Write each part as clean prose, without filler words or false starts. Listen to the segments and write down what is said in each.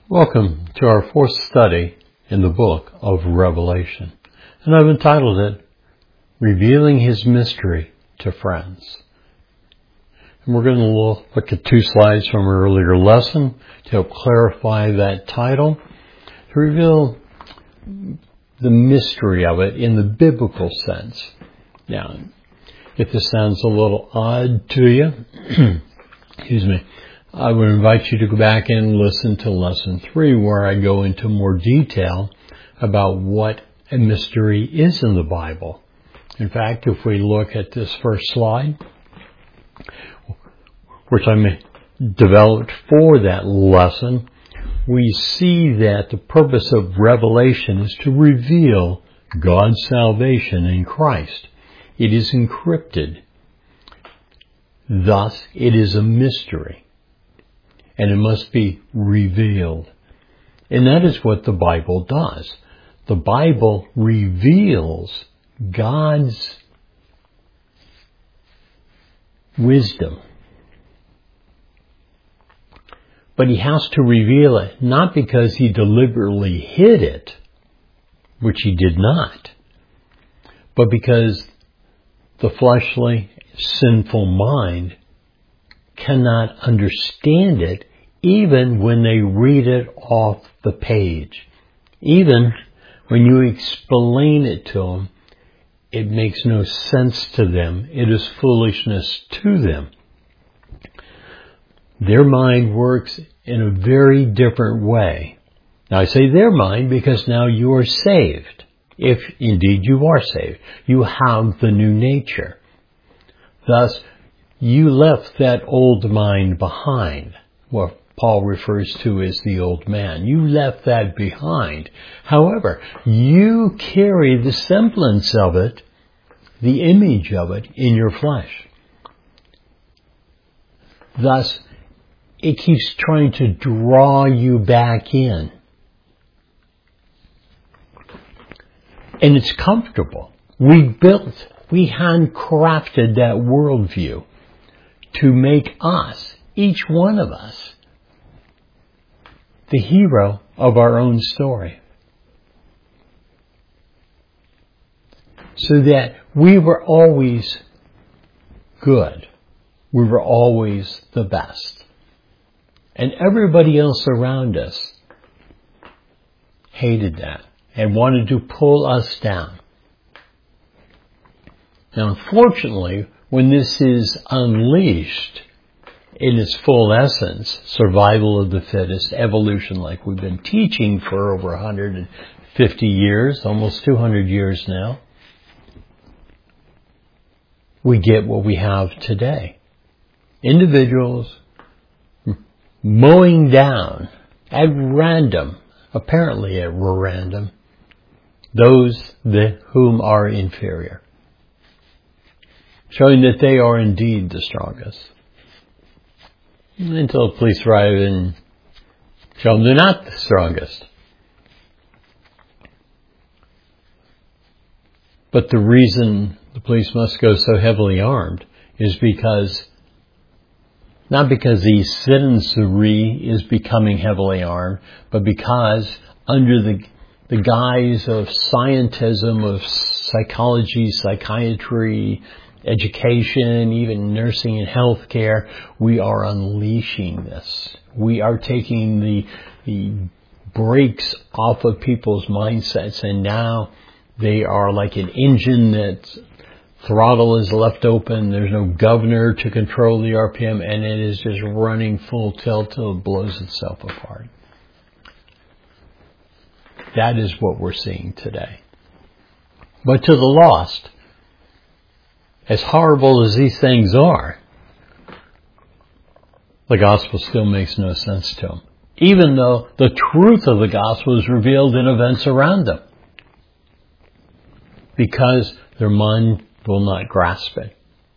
Welcome to our fourth study in the book of Revelation. And I've entitled it, Revealing His Mystery to Friends. And we're going to look at two slides from our earlier lesson to help clarify that title, to reveal the mystery of it in the biblical sense. Now, if this sounds a little odd to you, excuse me, I would invite you to go back and listen to lesson 3 where I go into more detail about what a mystery is in the Bible. In fact, if we look at this first slide, which I developed for that lesson, we see that the purpose of Revelation is to reveal God's salvation in Christ. It is encrypted. Thus, it is a mystery. And it must be revealed. And that is what the Bible does. The Bible reveals God's wisdom. But He has to reveal it, not because He deliberately hid it, which He did not, but because the fleshly, sinful mind cannot understand it even when they read it off the page. Even when you explain it to them, it makes no sense to them. It is foolishness to them. Their mind works in a very different way. Now I say their mind because now you are saved. If indeed you are saved. You have the new nature. Thus, you left that old mind behind, what Paul refers to as the old man. You left that behind. However, you carry the semblance of it, the image of it, in your flesh. Thus, it keeps trying to draw you back in. And it's comfortable. We handcrafted that worldview to make us, each one of us, the hero of our own story. So that we were always good. We were always the best. And everybody else around us hated that and wanted to pull us down. Now, unfortunately, when this is unleashed in its full essence, survival of the fittest, evolution like we've been teaching for over 150 years, almost 200 years now, we get what we have today. Individuals mowing down at random, apparently at random, those whom are inferior, showing that they are indeed the strongest. Until the police arrive and show them they're not the strongest. But the reason the police must go so heavily armed is because, not because the citizenry is becoming heavily armed, but because under the guise of scientism, of psychology, psychiatry, education, even nursing and healthcare, we are unleashing this. We are taking the brakes off of people's mindsets, and now they are like an engine that's throttle is left open. There's no governor to control the RPM, and it is just running full tilt till it blows itself apart. That is what we're seeing today. But to the lost, as horrible as these things are, the gospel still makes no sense to them, even though the truth of the gospel is revealed in events around them, because their mind will not grasp it.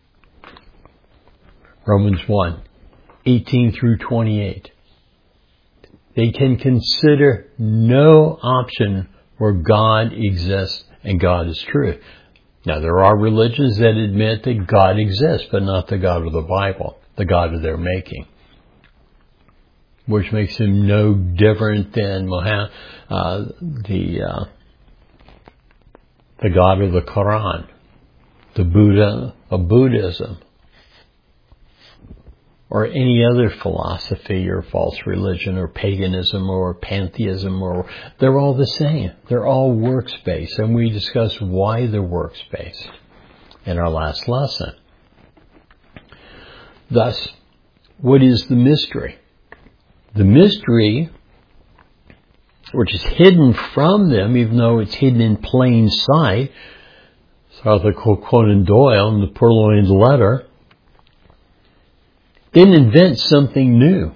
Romans 1:18 through 28. They can consider no option where God exists and God is true. Now, there are religions that admit that God exists, but not the God of the Bible, the God of their making. which makes him no different than the God of the Quran, the Buddha of Buddhism, or any other philosophy or false religion or paganism or pantheism, or they're all the same. They're all works-based, and we discussed why they're works-based in our last lesson. Thus, what is the mystery? The mystery, which is hidden from them, even though it's hidden in plain sight, Arthur Conan Doyle in the Purloined Letter, didn't invent something new.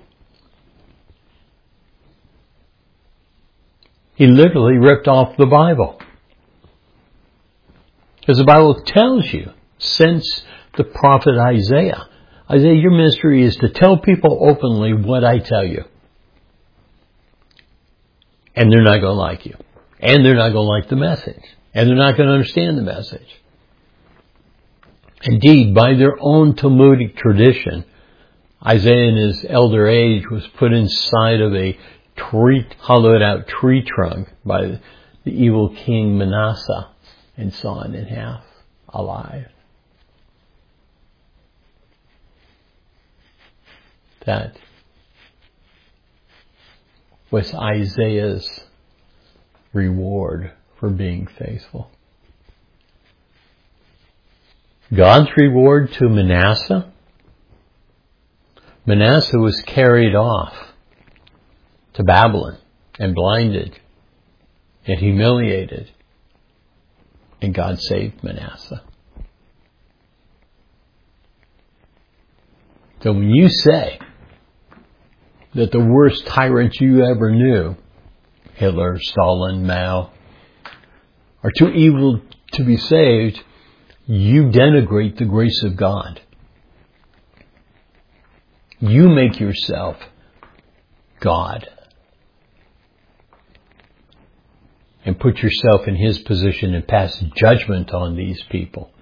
He literally ripped off the Bible. Because the Bible tells you, since the prophet Isaiah, your ministry is to tell people openly what I tell you. And they're not going to like you. And they're not going to like the message. And they're not going to understand the message. Indeed, by their own Talmudic tradition, Isaiah in his elder age was put inside of a hollowed out tree trunk by the evil king Manasseh and sawn in half alive. That was Isaiah's reward for being faithful. God's reward to Manasseh? Manasseh was carried off to Babylon and blinded and humiliated. And God saved Manasseh. So when you say that the worst tyrants you ever knew, Hitler, Stalin, Mao, are too evil to be saved, you denigrate the grace of God. You make yourself God. And put yourself in His position and pass judgment on these people.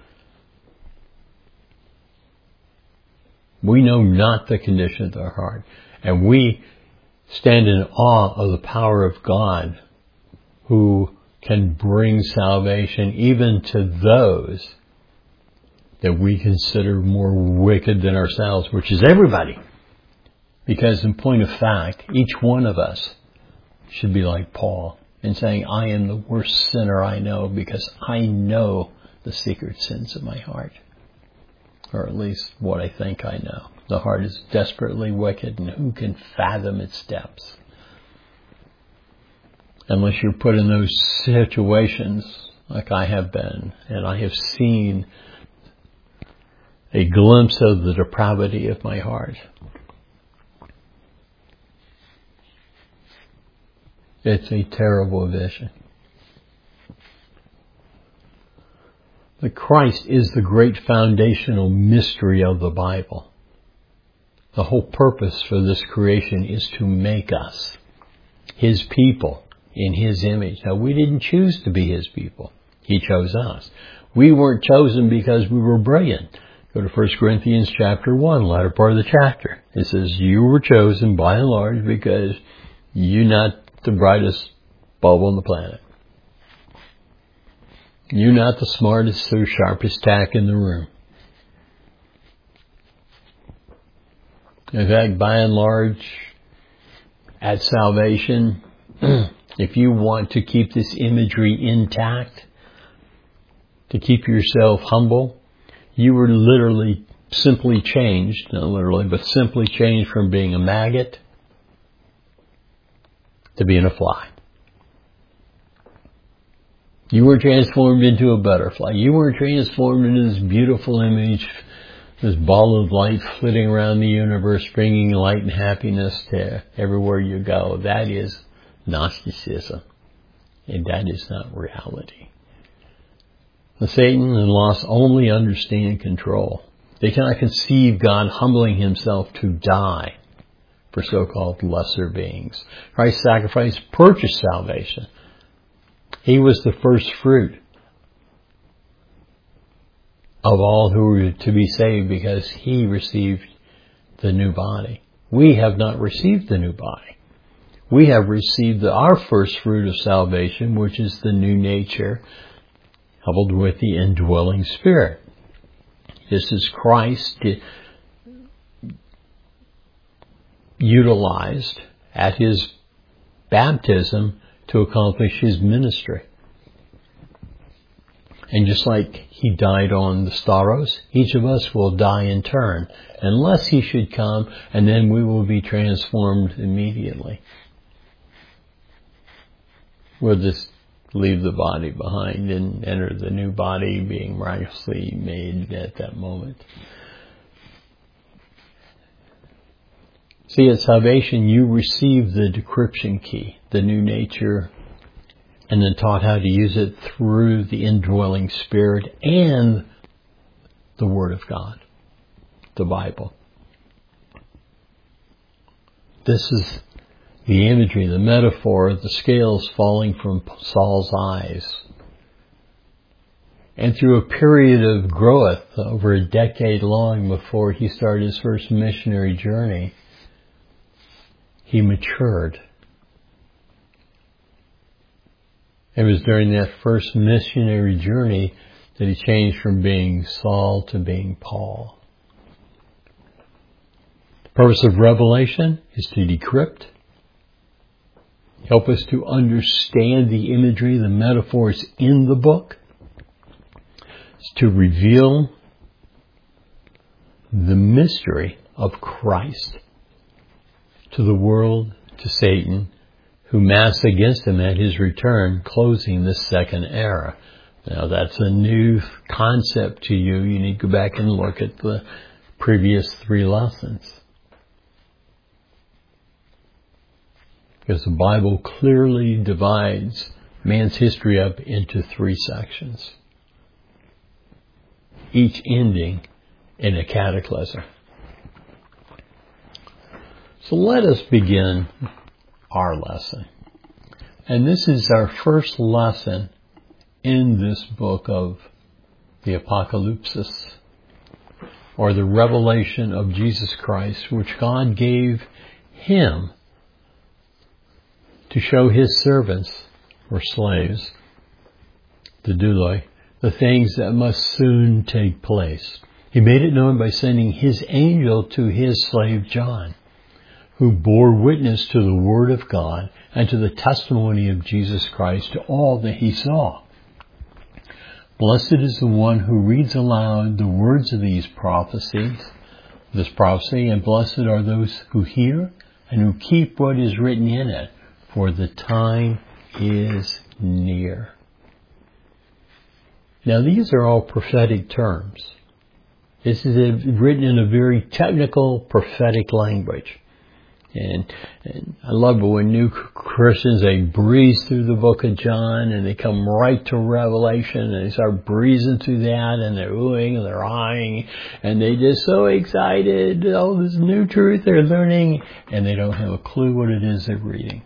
We know not the condition of their heart. And we stand in awe of the power of God who can bring salvation even to those that we consider more wicked than ourselves, which is everybody. Because in point of fact, each one of us should be like Paul in saying, I am the worst sinner I know because I know the secret sins of my heart. Or at least what I think I know. The heart is desperately wicked, and who can fathom its depths? Unless you're put in those situations like I have been, and I have seen a glimpse of the depravity of my heart. It's a terrible vision. But Christ is the great foundational mystery of the Bible. The whole purpose for this creation is to make us His people in His image. Now, we didn't choose to be His people. He chose us. We weren't chosen because we were brilliant. Go to 1 Corinthians chapter 1, latter part of the chapter. It says, you were chosen by and large because you're not the brightest bulb on the planet. You're not the smartest or sharpest tack in the room. In fact, by and large, at salvation, if you want to keep this imagery intact, to keep yourself humble, you were literally simply changed, not literally, but simply changed from being a maggot to being a fly. You weren't transformed into a butterfly. You weren't transformed into this beautiful image, this ball of light flitting around the universe, bringing light and happiness to everywhere you go. That is Gnosticism. And that is not reality. The Satan and lost only understand control. They cannot conceive God humbling Himself to die for so-called lesser beings. Christ's sacrifice purchased salvation. He was the first fruit of all who were to be saved because He received the new body. We have not received the new body. We have received our first fruit of salvation, which is the new nature, coupled with the indwelling Spirit. This is Christ utilized at his baptism to accomplish his ministry. And just like he died on the Stauros, each of us will die in turn, unless he should come, and then we will be transformed immediately. We'll just leave the body behind and enter the new body being miraculously made at that moment. See, at salvation, you receive the decryption key, the new nature, and then taught how to use it through the indwelling Spirit and the Word of God, the Bible. This is the imagery, the metaphor of the scales falling from Saul's eyes. And through a period of growth, over a decade long before he started his first missionary journey, he matured. It was during that first missionary journey that he changed from being Saul to being Paul. The purpose of Revelation is to decrypt, help us to understand the imagery, the metaphors in the book. It's to reveal the mystery of Christ to the world, to Satan, who mass against him at his return, closing the second era. Now that's a new concept to you. You need to go back and look at the previous 3 lessons. Because the Bible clearly divides man's history up into 3 sections, each ending in a cataclysm. So let us begin our lesson. And this is our first lesson in this book of the Apocalypse, or the revelation of Jesus Christ, which God gave him to show his servants, or slaves, the douloi, the things that must soon take place. He made it known by sending his angel to his slave John, who bore witness to the Word of God and to the testimony of Jesus Christ, to all that he saw. Blessed is the one who reads aloud the words of this prophecy, and blessed are those who hear and who keep what is written in it, for the time is near. Now these are all prophetic terms. This is written in a very technical, prophetic language. And I love it when new Christians, they breeze through the book of John and they come right to Revelation and they start breezing through that and they're oohing and they're eyeing and they're just so excited, all this new truth they're learning, and they don't have a clue what it is they're reading.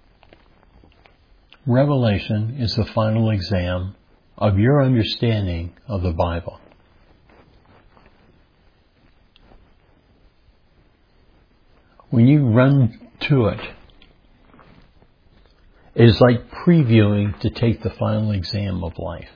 Revelation is the final exam of your understanding of the Bible. When you run to it, it is like previewing to take the final exam of life.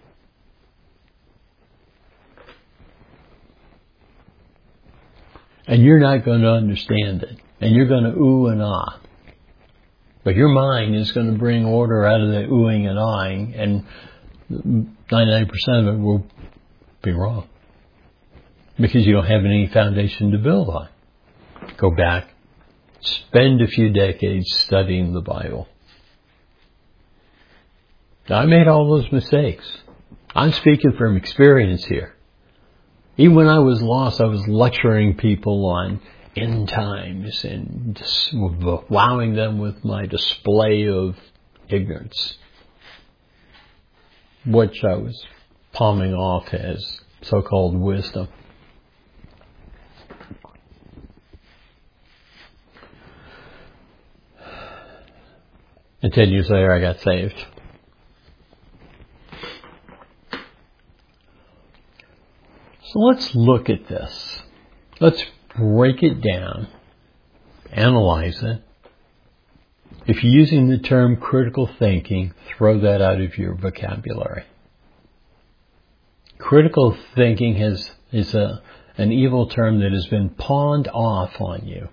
And you're not going to understand it. And you're going to ooh and ah. But your mind is going to bring order out of that oohing and ahhing, and 99% of it will be wrong. Because you don't have any foundation to build on. Go back, spend a few decades studying the Bible. Now, I made all those mistakes. I'm speaking from experience here. Even when I was lost, I was lecturing people on end times and just wowing them with my display of ignorance, which I was palming off as so-called wisdom. And 10 years later, I got saved. So let's look at this. Let's break it down analyze it. If you're using the term critical thinking, throw that out of your vocabulary. Critical thinking is an evil term that has been pawned off on you.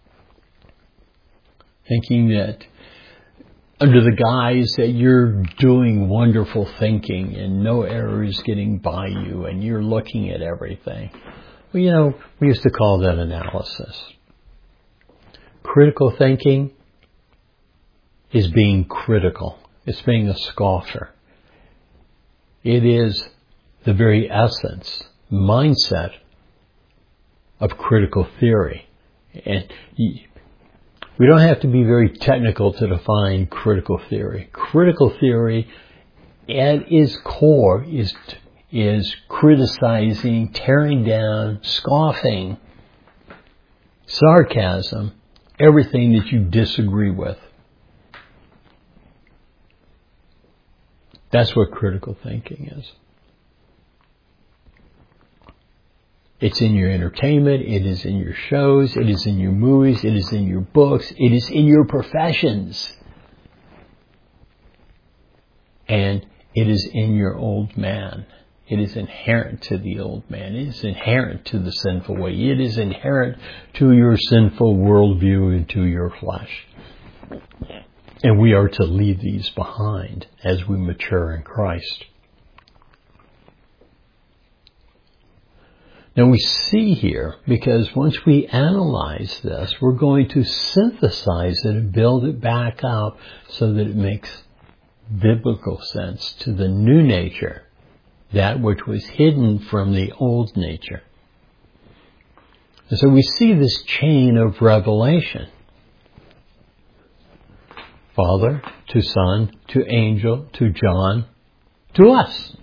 Thinking that under the guise that you're doing wonderful thinking and no error is getting by you and you're looking at everything. Well, we used to call that analysis. Critical thinking is being critical. It's being a scoffer. It is the very essence, mindset of critical theory. And we don't have to be very technical to define critical theory. Critical theory at its core is criticizing, tearing down, scoffing, sarcasm, everything that you disagree with. That's what critical thinking is. It's in your entertainment, it is in your shows, it is in your movies, it is in your books, it is in your professions. And it is in your old man. It is inherent to the old man. It is inherent to the sinful way. It is inherent to your sinful worldview and to your flesh. And we are to leave these behind as we mature in Christ. Now we see here, because once we analyze this, we're going to synthesize it and build it back up so that it makes biblical sense to the new nature, that which was hidden from the old nature. And so we see this chain of revelation. Father, to Son, to angel, to John, to us.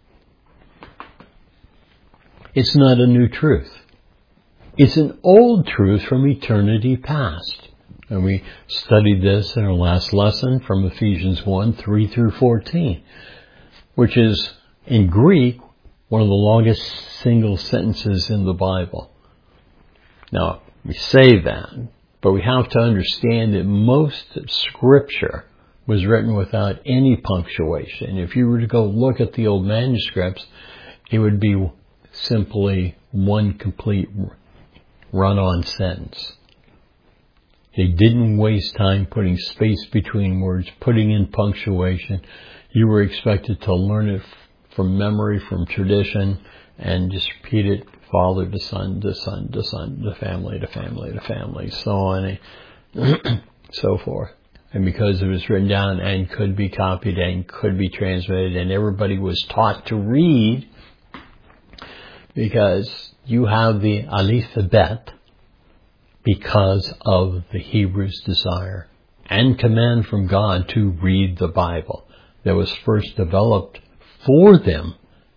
It's not a new truth. It's an old truth from eternity past. And we studied this in our last lesson from Ephesians 1, 3 through 14, which is, in Greek, one of the longest single sentences in the Bible. Now, we say that, but we have to understand that most Scripture was written without any punctuation. If you were to go look at the old manuscripts, it would be simply one complete run-on sentence. They didn't waste time putting space between words, putting in punctuation. You were expected to learn it from memory, from tradition, and just repeat it, father to son, to son, to son, to family, to family, to family, so on and so forth. And because it was written down and could be copied and could be transmitted, and everybody was taught to read, because you have the alphabet because of the Hebrews' desire and command from God to read the Bible that was first developed for them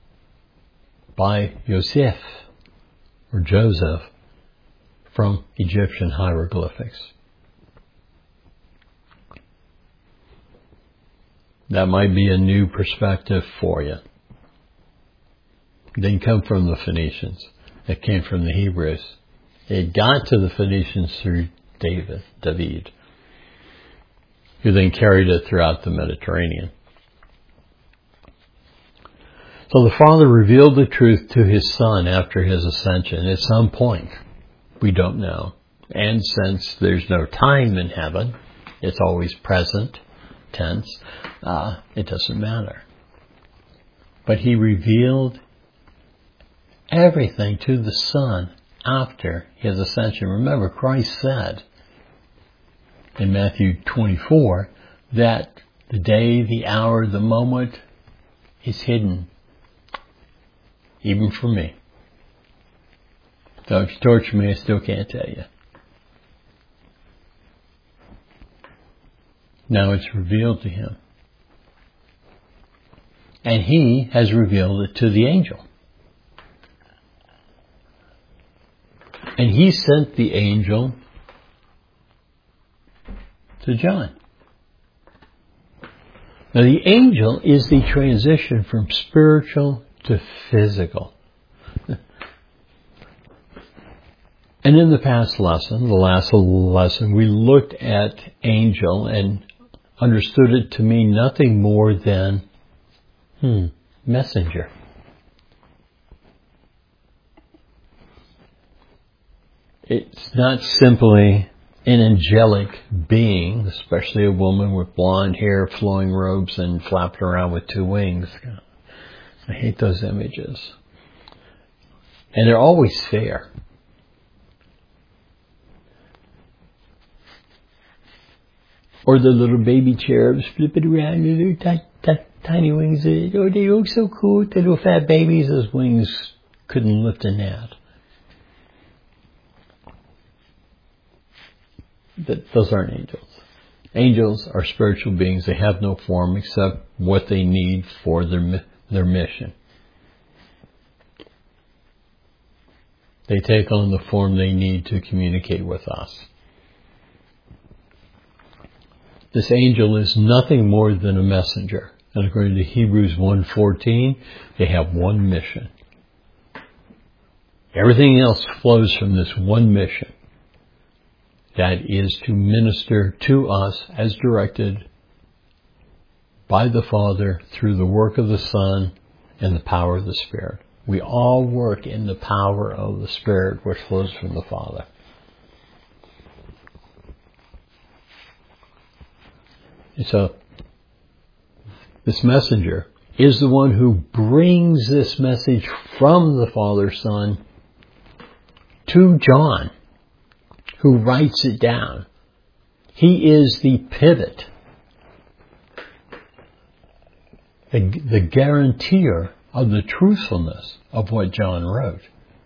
by Joseph or Joseph from Egyptian hieroglyphics. That might be a new perspective for you. It didn't come from the Phoenicians. It came from the Hebrews. It got to the Phoenicians through David, who then carried it throughout the Mediterranean. So the Father revealed the truth to His Son after His ascension at some point. We don't know. And since there's no time in heaven, it's always present tense, it doesn't matter. But He revealed everything to the Son after His ascension. Remember, Christ said in Matthew 24 that the day, the hour, the moment is hidden, even for me. So if you torture me, I still can't tell you. Now it's revealed to Him. And He has revealed it to the angel. And He sent the angel to John. Now the angel is the transition from spiritual to physical. And in the past lesson, the last lesson, we looked at angel and understood it to mean nothing more than messenger. It's not simply an angelic being, especially a woman with blonde hair, flowing robes, and flapping around with two wings. I hate those images. And they're always fair. Or the little baby cherubs flipping around with their tiny wings. Oh, they look so cool. The little fat babies, those wings couldn't lift a gnat. Those aren't angels. Angels are spiritual beings. They have no form except what they need for their mission. They take on the form they need to communicate with us. This angel is nothing more than a messenger. And according to Hebrews 1:14, they have one mission. Everything else flows from this one mission. That is to minister to us as directed by the Father through the work of the Son and the power of the Spirit. We all work in the power of the Spirit which flows from the Father. And so, this messenger is the one who brings this message from the Father, Son, to John, who writes it down. He is the pivot, the guarantor of the truthfulness of what John wrote.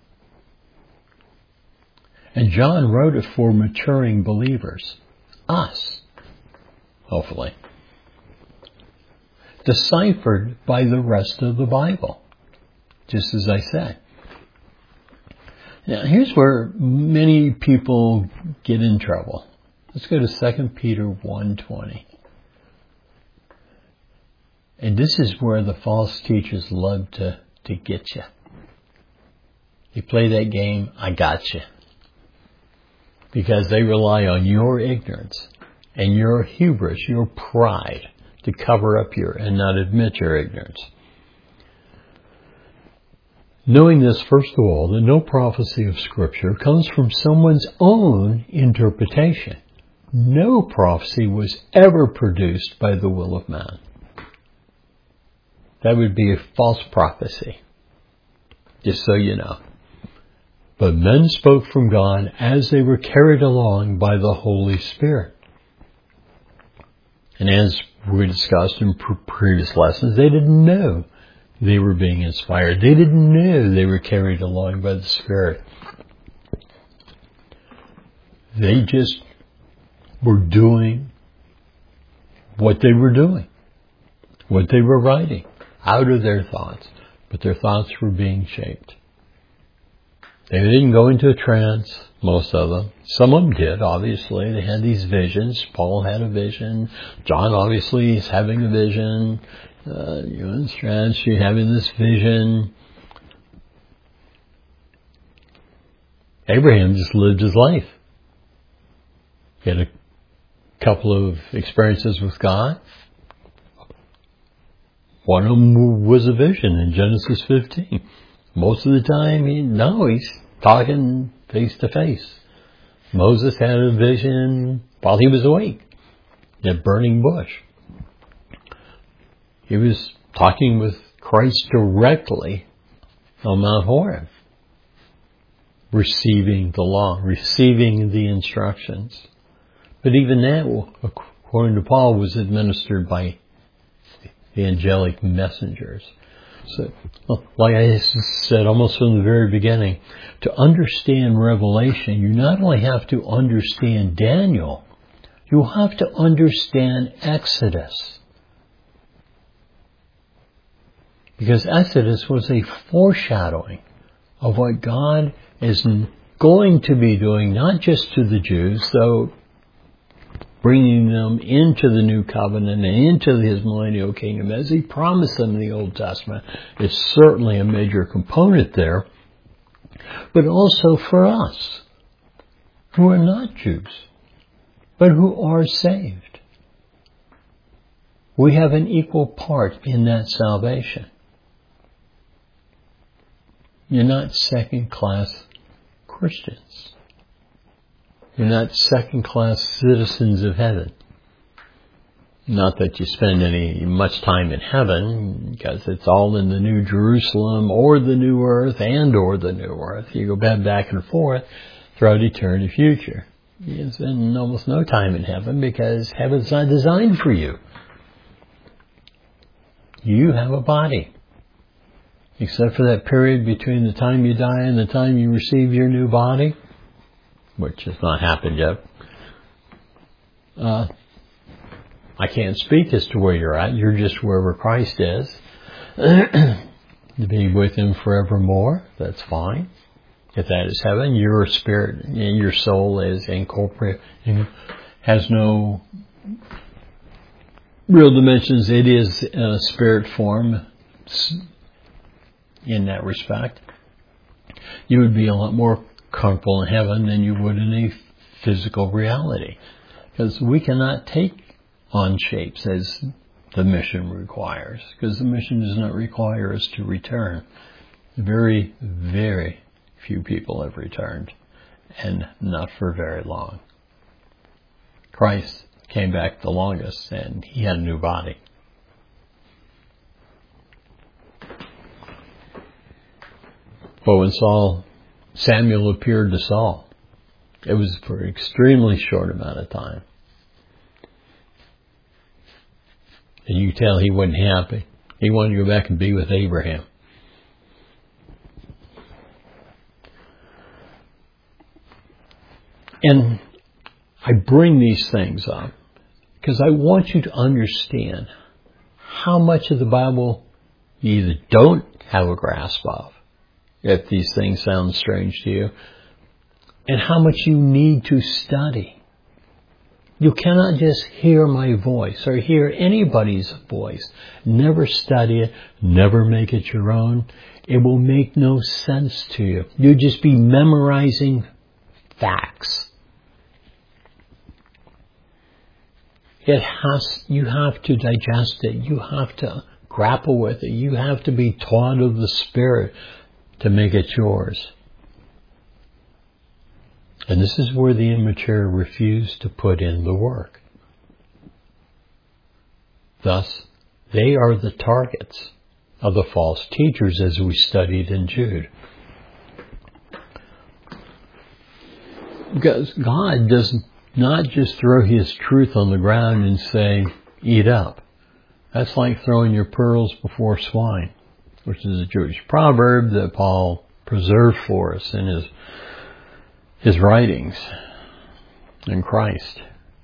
And John wrote it for maturing believers, us, hopefully, deciphered by the rest of the Bible, just as I said. Now, here's where many people get in trouble. Let's go to 2 Peter 1:20. And this is where the false teachers love to get you. They play that game, I got you. Because they rely on your ignorance and your hubris, your pride, to cover up and not admit your ignorance. Knowing this, first of all, that no prophecy of Scripture comes from someone's own interpretation. No prophecy was ever produced by the will of man. That would be a false prophecy, just so you know. But men spoke from God as they were carried along by the Holy Spirit. And as we discussed in previous lessons, they didn't know they were being inspired. They didn't know they were carried along by the Spirit. They just were doing what they were doing, what they were writing, out of their thoughts. But their thoughts were being shaped. They didn't go into a trance, most of them. Some of them did, obviously. They had these visions. Paul had a vision. John, obviously, is having a vision. In trance, you're having this vision. Abraham just lived his life. He had a couple of experiences with God. One of them was a vision in Genesis 15. Most of the time, he's talking face to face. Moses had a vision while he was awake in a burning bush. He was talking with Christ directly on Mount Horeb, receiving the law, receiving the instructions. But even that, according to Paul, was administered by the angelic messengers. So, like I said almost from the very beginning, to understand Revelation, you not only have to understand Daniel, you have to understand Exodus. Because Exodus was a foreshadowing of what God is going to be doing, not just to the Jews, though bringing them into the new covenant and into his millennial kingdom, as he promised them in the Old Testament, is certainly a major component there. But also for us, who are not Jews, but who are saved. We have an equal part in that salvation. You're not second-class Christians. You're not second-class citizens of heaven. Not that you spend much time in heaven, because it's all in the New Jerusalem or the New Earth or the New Earth. You go back and forth throughout eternity future. You spend almost no time in heaven because heaven's not designed for you. You have a body. Except for that period between the time you die and the time you receive your new body, which has not happened yet. I can't speak as to where you're at. You're just wherever Christ is. To be with Him forevermore, that's fine. If that is heaven, your spirit, your soul is incorporeal, has no real dimensions. It is a spirit form in that respect. You would be a lot more comfortable in heaven than you would in a physical reality. Because we cannot take on shapes as the mission requires. Because the mission does not require us to return. Very, very few people have returned. And not for very long. Christ came back the longest and He had a new body. But when Samuel appeared to Saul, it was for an extremely short amount of time. And you tell he wasn't happy. He wanted to go back and be with Abraham. And I bring these things up because I want you to understand how much of the Bible you either don't have a grasp of, if these things sound strange to you, and how much you need to study. You cannot just hear my voice or hear anybody's voice. Never study it. Never make it your own. It will make no sense to you. You'll just be memorizing facts. You have to digest it. You have to grapple with it. You have to be taught of the Spirit to make it yours. And this is where the immature refuse to put in the work. Thus, they are the targets of the false teachers as we studied in Jude. Because God does not just throw His truth on the ground and say, eat up. That's like throwing your pearls before swine, which is a Jewish proverb that Paul preserved for us in his writings in Christ.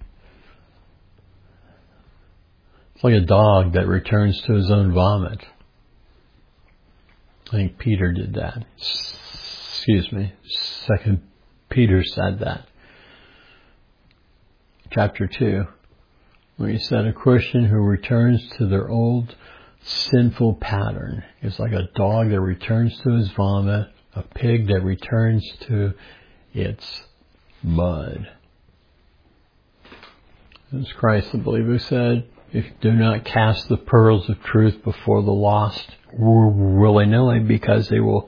It's like a dog that returns to his own vomit. I think Peter did that. 2 Peter said that. Chapter 2, where he said a Christian who returns to their old sinful pattern is like a dog that returns to his vomit, a pig that returns to its mud. As Christ, I believe, who said, if you do not cast the pearls of truth before the lost willy-nilly, because they will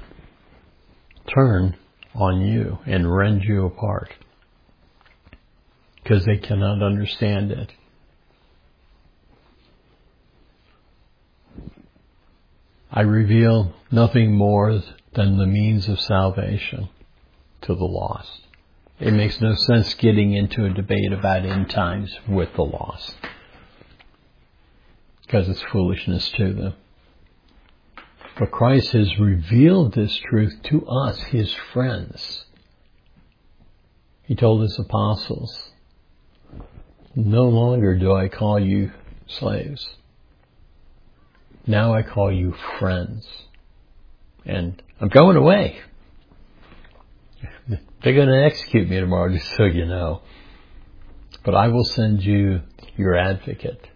turn on you and rend you apart. Because they cannot understand it. I reveal nothing more than the means of salvation to the lost. It makes no sense getting into a debate about end times with the lost, because it's foolishness to them. But Christ has revealed this truth to us, His friends. He told His apostles, no longer do I call you slaves. Now I call you friends. And I'm going away. They're going to execute me tomorrow, just so you know. But I will send you your advocate,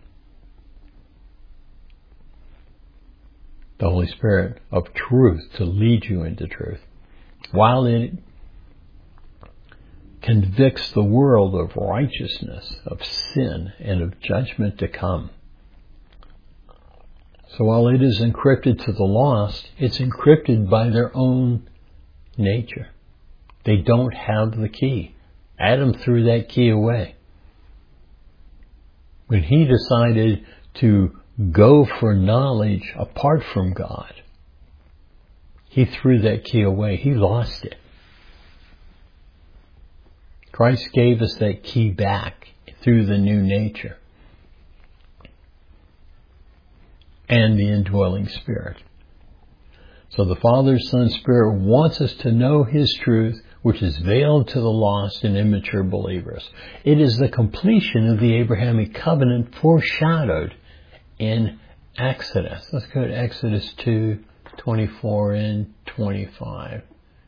the Holy Spirit of truth, to lead you into truth. While convicts the world of righteousness, of sin, and of judgment to come. So while it is encrypted to the lost, it's encrypted by their own nature. They don't have the key. Adam threw that key away. When he decided to go for knowledge apart from God, he threw that key away. He lost it. Christ gave us that key back through the new nature and the indwelling Spirit. So the Father, Son, Spirit wants us to know His truth, which is veiled to the lost and immature believers. It is the completion of the Abrahamic covenant foreshadowed in Exodus. Let's go to Exodus 2:24 and 25.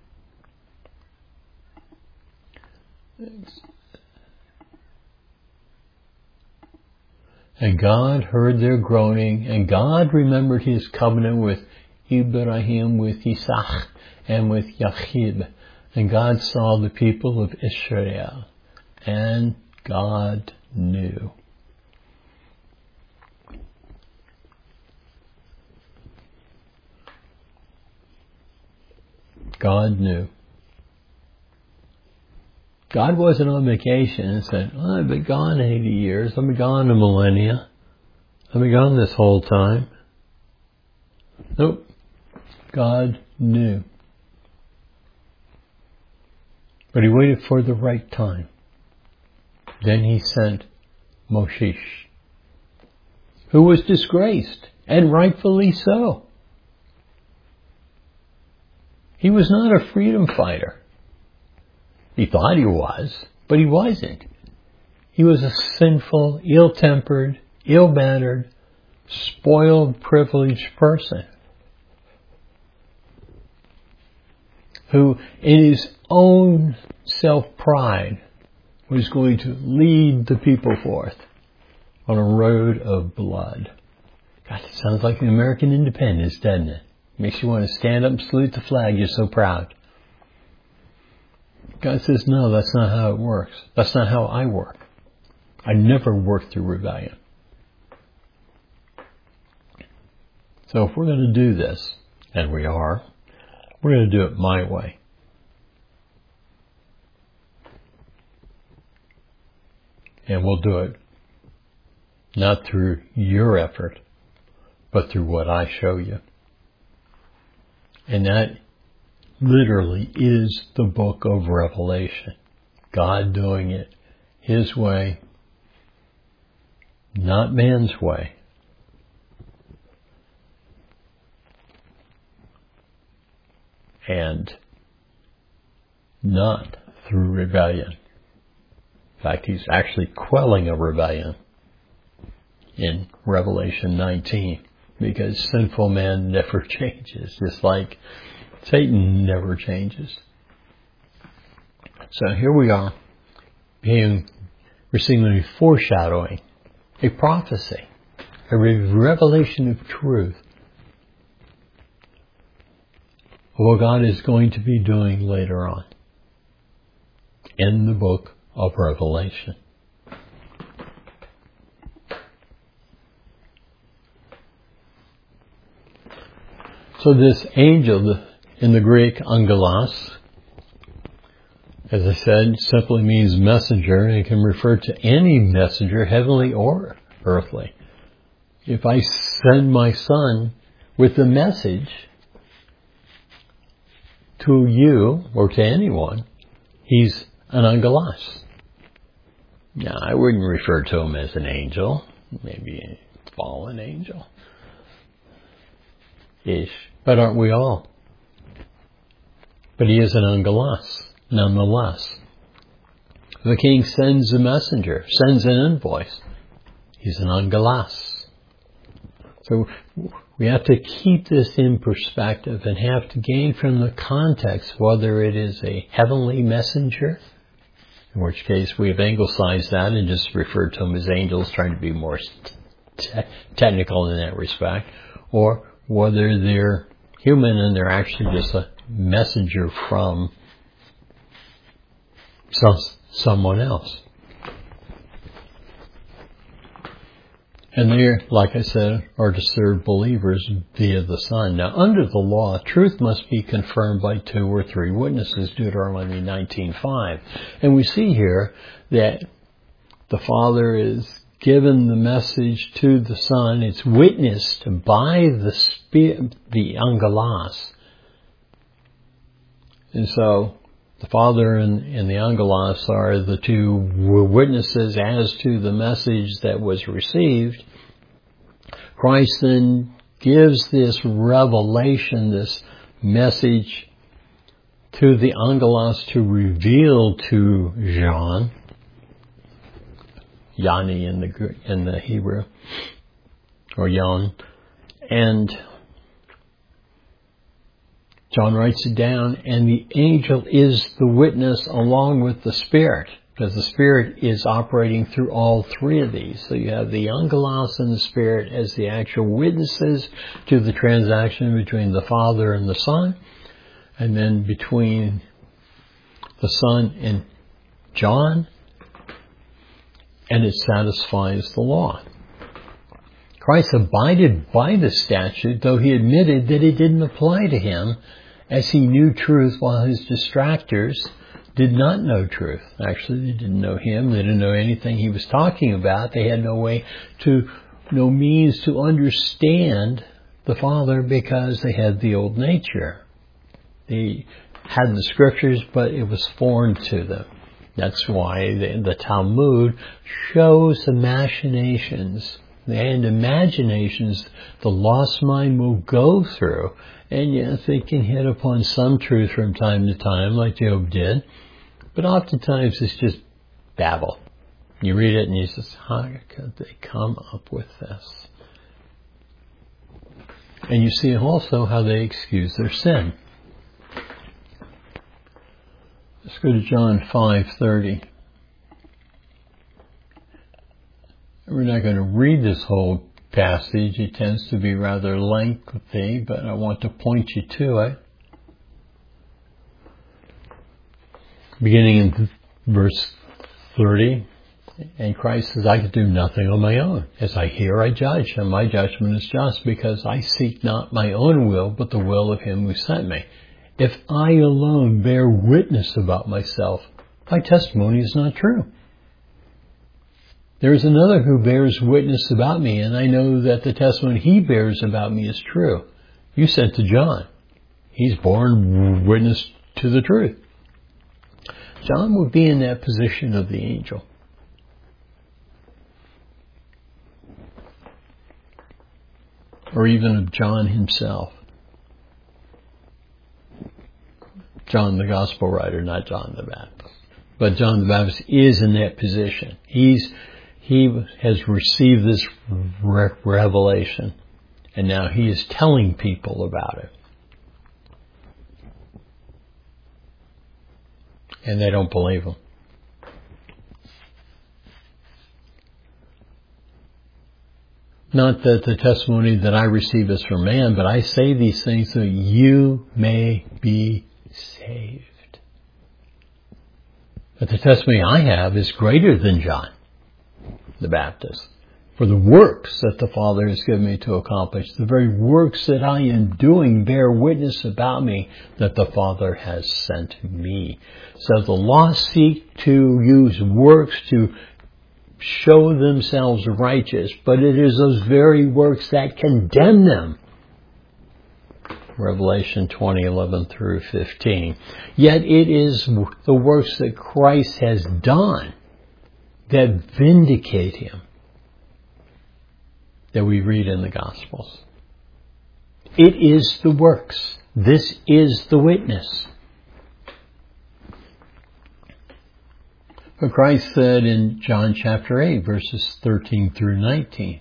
And God heard their groaning, and God remembered His covenant with Abraham, with Isaac, and with Jacob. And God saw the people of Israel, and God knew. God knew. God wasn't on vacation and said, oh, I've been gone 80 years. I've been gone a millennia. I've been gone this whole time. Nope. God knew. But He waited for the right time. Then He sent Moshe, who was disgraced, and rightfully so. He was not a freedom fighter. He thought he was, but he wasn't. He was a sinful, ill-tempered, ill-mannered, spoiled, privileged person who, in his own self-pride, was going to lead the people forth on a road of blood. God, it sounds like the American independence, doesn't it? Makes you want to stand up and salute the flag. You're so proud. God says, no, that's not how it works. That's not how I work. I never work through rebellion. So if we're going to do this, and we are, we're going to do it my way. And we'll do it not through your effort, but through what I show you. And that literally is the book of Revelation. God doing it His way, not man's way. And not through rebellion. In fact, He's actually quelling a rebellion in Revelation 19, because sinful man never changes, just like Satan never changes. So here we are, receiving a foreshadowing, a prophecy, a revelation of truth of what God is going to be doing later on in the book of Revelation. So this angel, in the Greek, angelos, as I said, simply means messenger, and it can refer to any messenger, heavenly or earthly. If I send my son with a message to you or to anyone, he's an angelos. Now, I wouldn't refer to him as an angel, maybe a fallen angel. Ish. But aren't we all? But he is an angelos, nonetheless. The king sends a messenger, sends an invoice. He's an angelos. So we have to keep this in perspective and have to gain from the context whether it is a heavenly messenger, in which case we have anglicized that and just referred to them as angels, trying to be more technical in that respect, or whether they're human and they're actually just a messenger from someone else. And they, like I said, are to serve believers via the Son. Now, under the law, truth must be confirmed by 2 or 3 witnesses, Deuteronomy 19:5. And we see here that the Father is given the message to the Son. It's witnessed by the Spirit, the Angelos. And so, the Father and the Angelos are the 2 witnesses as to the message that was received. Christ then gives this revelation, this message to the Angelos to reveal to John, Yani in the Hebrew, or Jan, and John writes it down, and the angel is the witness along with the Spirit, because the Spirit is operating through all 3 of these. So you have the Angelos and the Spirit as the actual witnesses to the transaction between the Father and the Son, and then between the Son and John, and it satisfies the law. Christ abided by the statute, though he admitted that it didn't apply to him, as he knew truth while his distractors did not know truth. Actually, they didn't know him. They didn't know anything he was talking about. They had no means to understand the Father because they had the old nature. They had the scriptures, but it was foreign to them. That's why the Talmud shows the machinations and imaginations the lost mind will go through. And yes, they can hit upon some truth from time to time, like Job did. But oftentimes it's just babble. You read it and you say, how could they come up with this? And you see also how they excuse their sin. Let's go to John 5:30. We're not going to read this whole passage. It tends to be rather lengthy, but I want to point you to it. Beginning in verse 30, and Christ says, I can do nothing on my own. As I hear, I judge, and my judgment is just, because I seek not my own will, but the will of him who sent me. If I alone bear witness about myself, my testimony is not true. There is another who bears witness about me, and I know that the testimony he bears about me is true. You sent to John. He's borne witness to the truth. John would be in that position of the angel. Or even of John himself. John the Gospel writer, not John the Baptist. But John the Baptist is in that position. He has received this revelation, and now he is telling people about it. And they don't believe him. Not that the testimony that I receive is from man, but I say these things so you may be saved. But the testimony I have is greater than John the Baptist. For the works that the Father has given me to accomplish, the very works that I am doing bear witness about me that the Father has sent me. So the lost seek to use works to show themselves righteous, but it is those very works that condemn them. Revelation 20:11 through 15. Yet it is the works that Christ has done that vindicate him that we read in the Gospels. It is the works. This is the witness. But Christ said in John chapter 8, verses 13 through 19,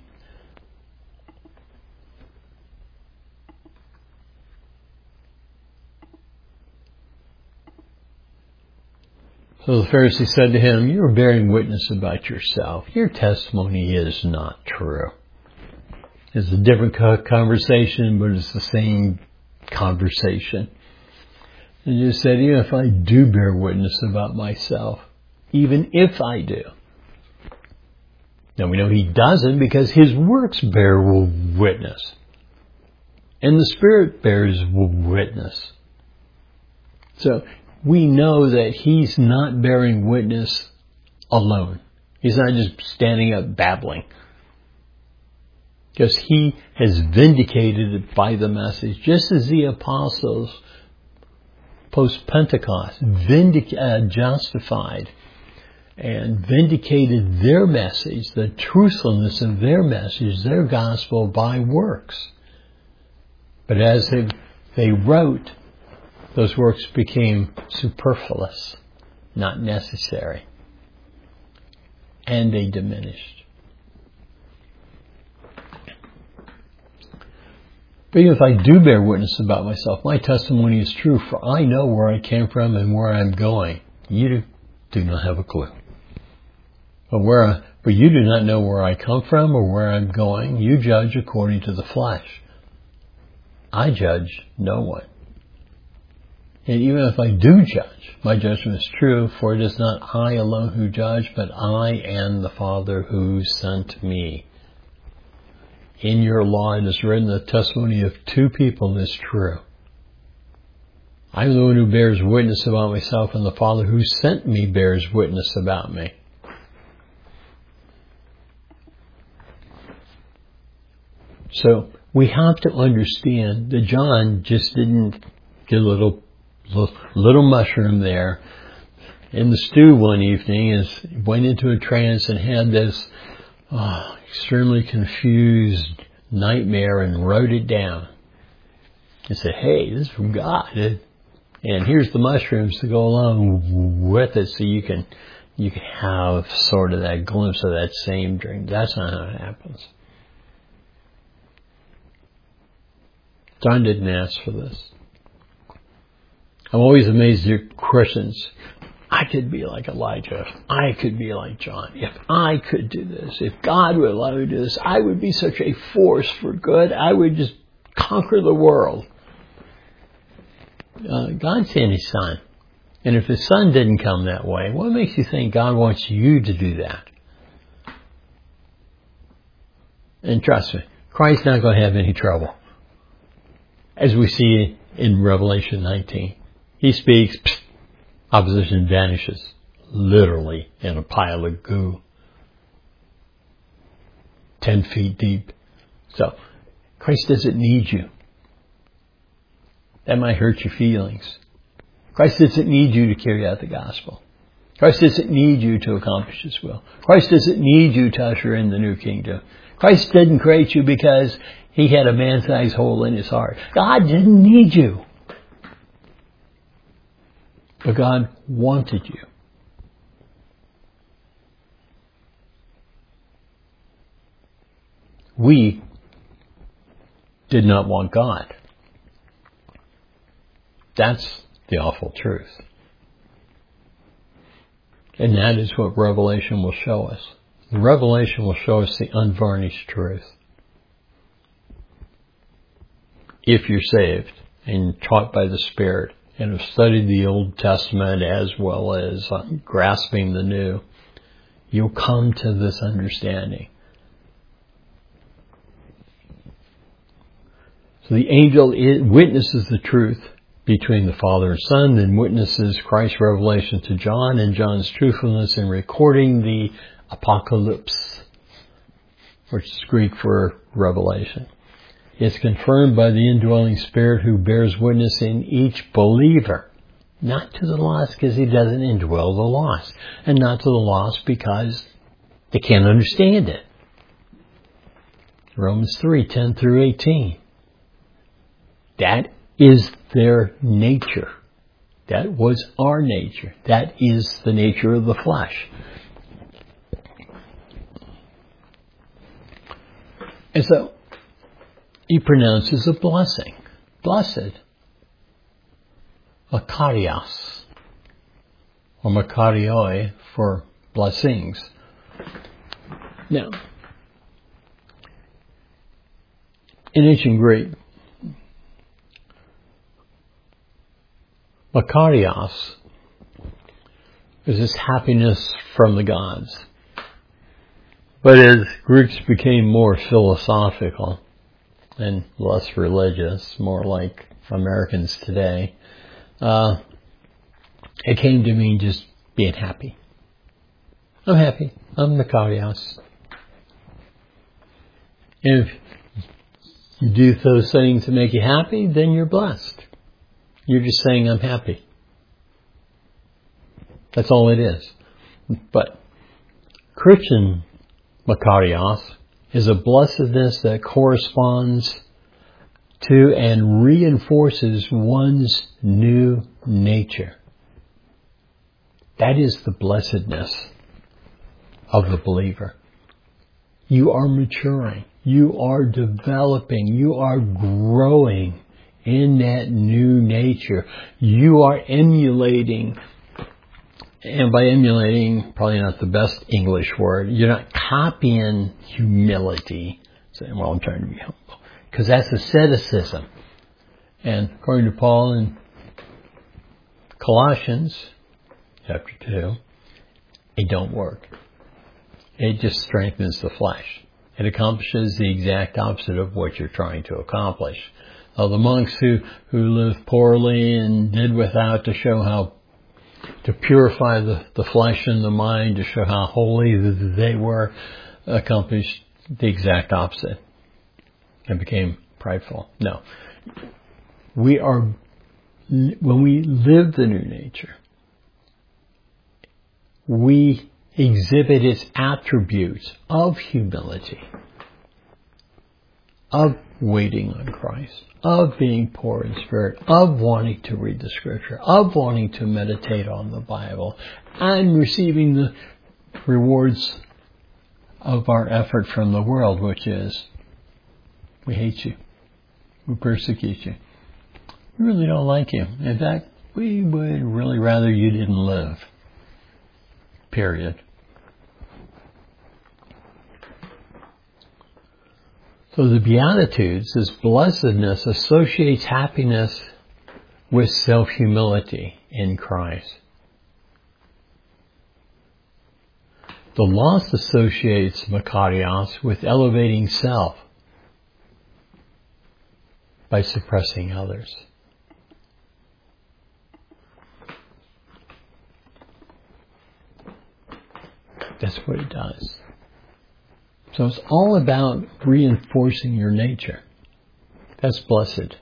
so the Pharisee said to him, you are bearing witness about yourself. Your testimony is not true. It's a different conversation, but it's the same conversation. And just said, even if I do bear witness about myself, even if I do. Now we know he doesn't because his works bear witness. And the Spirit bears witness. So we know that he's not bearing witness alone. He's not just standing up babbling. Because he has vindicated it by the message, just as the apostles post-Pentecost justified and vindicated their message, the truthfulness of their message, their gospel by works. But as they wrote, those works became superfluous, not necessary, and they diminished. But even if I do bear witness about myself, my testimony is true, for I know where I came from and where I'm going. You do not have a clue. But you do not know where I come from or where I'm going. You judge according to the flesh. I judge no one. And even if I do judge, my judgment is true, for it is not I alone who judge, but I and the Father who sent me. In your law it is written, the testimony of two people is true. I'm the one who bears witness about myself, and the Father who sent me bears witness about me. So we have to understand that John just didn't get a little mushroom there in the stew one evening and went into a trance and had this extremely confused nightmare and wrote it down and said, hey, this is from God, and here's the mushrooms to go along with it, so you can have sort of that glimpse of that same dream. That's not how it happens. John didn't ask for this. I'm always amazed at Christians. I could be like Elijah. I could be like John. If I could do this, if God would allow me to do this, I would be such a force for good. I would just conquer the world. God sent His Son. And if His Son didn't come that way, what makes you think God wants you to do that? And trust me, Christ's not going to have any trouble. As we see in Revelation 19. He speaks, opposition vanishes, literally in a pile of goo, 10 feet deep. So, Christ doesn't need you. That might hurt your feelings. Christ doesn't need you to carry out the gospel. Christ doesn't need you to accomplish His will. Christ doesn't need you to usher in the new kingdom. Christ didn't create you because He had a man-sized hole in His heart. God didn't need you. But God wanted you. We did not want God. That's the awful truth. And that is what Revelation will show us. Revelation will show us the unvarnished truth. If you're saved and taught by the Spirit and have studied the Old Testament as well as grasping the New, you'll come to this understanding. So the angel witnesses the truth between the Father and Son, then witnesses Christ's revelation to John and John's truthfulness in recording the apocalypse, which is Greek for revelation. It's confirmed by the indwelling Spirit who bears witness in each believer. Not to the lost because He doesn't indwell the lost. And not to the lost because they can't understand it. Romans 3:10 through 18. That is their nature. That was our nature. That is the nature of the flesh. And so, He pronounces a blessing. Blessed. Makarios. Or Makarioi for blessings. Now, in ancient Greek, Makarios is this happiness from the gods. But as Greeks became more philosophical and less religious, more like Americans today, it came to mean just being happy. I'm happy. I'm Makarios. If you do those things to make you happy, then you're blessed. You're just saying, I'm happy. That's all it is. But Christian Makarios is a blessedness that corresponds to and reinforces one's new nature. That is the blessedness of the believer. You are maturing. You are developing. You are growing in that new nature. You are emulating, and by emulating, probably not the best English word, you're not copying humility, saying, well, I'm trying to be humble. Because that's asceticism. And according to Paul in Colossians chapter 2, it don't work. It just strengthens the flesh. It accomplishes the exact opposite of what you're trying to accomplish. The monks who lived poorly and did without to show how, to purify the flesh and the mind, to show how holy they were, accomplished the exact opposite and became prideful. No. When we live the new nature, we exhibit its attributes of humility, of waiting on Christ, of being poor in spirit, of wanting to read the Scripture, of wanting to meditate on the Bible, and receiving the rewards of our effort from the world, which is, we hate you, we persecute you, we really don't like you. In fact, we would really rather you didn't live. Period. So the Beatitudes, this blessedness, associates happiness with self-humility in Christ. The lost associates Makarios with elevating self by suppressing others. That's what it does. So it's all about reinforcing your nature. That's blessed.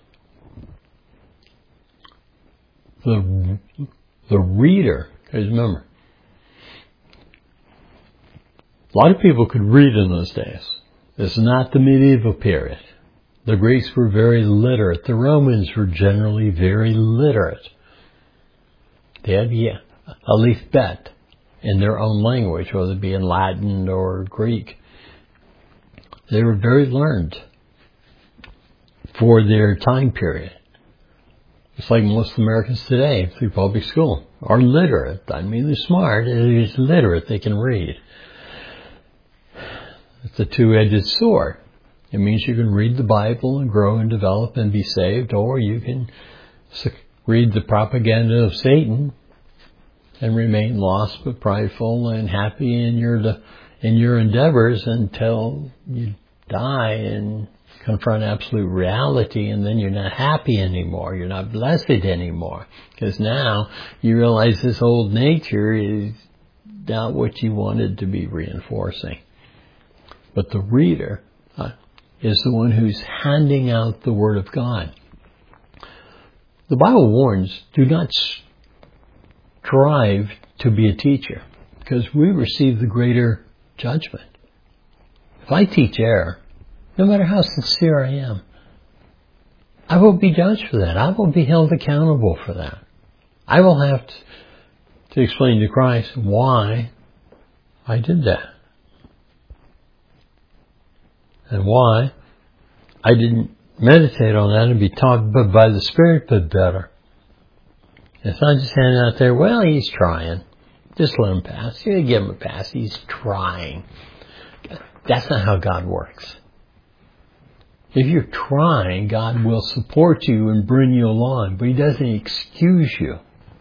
The reader, because remember, a lot of people could read in those days. This is not the medieval period. The Greeks were very literate. The Romans were generally very literate. They had alphabet in their own language, whether it be in Latin or Greek. They were very learned for their time period. It's like most Americans today through public school are literate. I mean, they're smart. They're just literate. They can read. It's a two-edged sword. It means you can read the Bible and grow and develop and be saved, or you can read the propaganda of Satan and remain lost but prideful and happy in your endeavors until you die and confront absolute reality, and then you're not happy anymore. You're not blessed anymore. Because now you realize this old nature is not what you wanted to be reinforcing. But the reader is the one who's handing out the Word of God. The Bible warns, do not strive to be a teacher, because we receive the greater judgment. If I teach error, no matter how sincere I am, I will be judged for that. I will be held accountable for that. I will have to explain to Christ why I did that. And why I didn't meditate on that and be taught by the Spirit, but better. It's not just handing out there, well, he's trying. Just let him pass. You give him a pass. He's trying. That's not how God works. If you're trying, God will support you and bring you along, but He doesn't excuse you.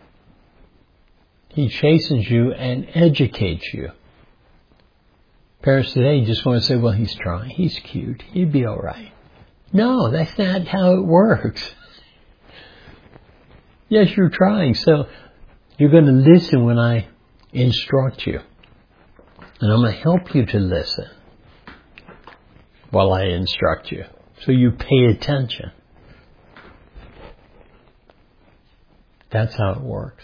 He chastens you and educates you. Parents today just want to say, well, he's trying. He's cute. He'd be all right. No, that's not how it works. Yes, you're trying, so you're going to listen when I instruct you. And I'm going to help you to listen while I instruct you. So you pay attention. That's how it works.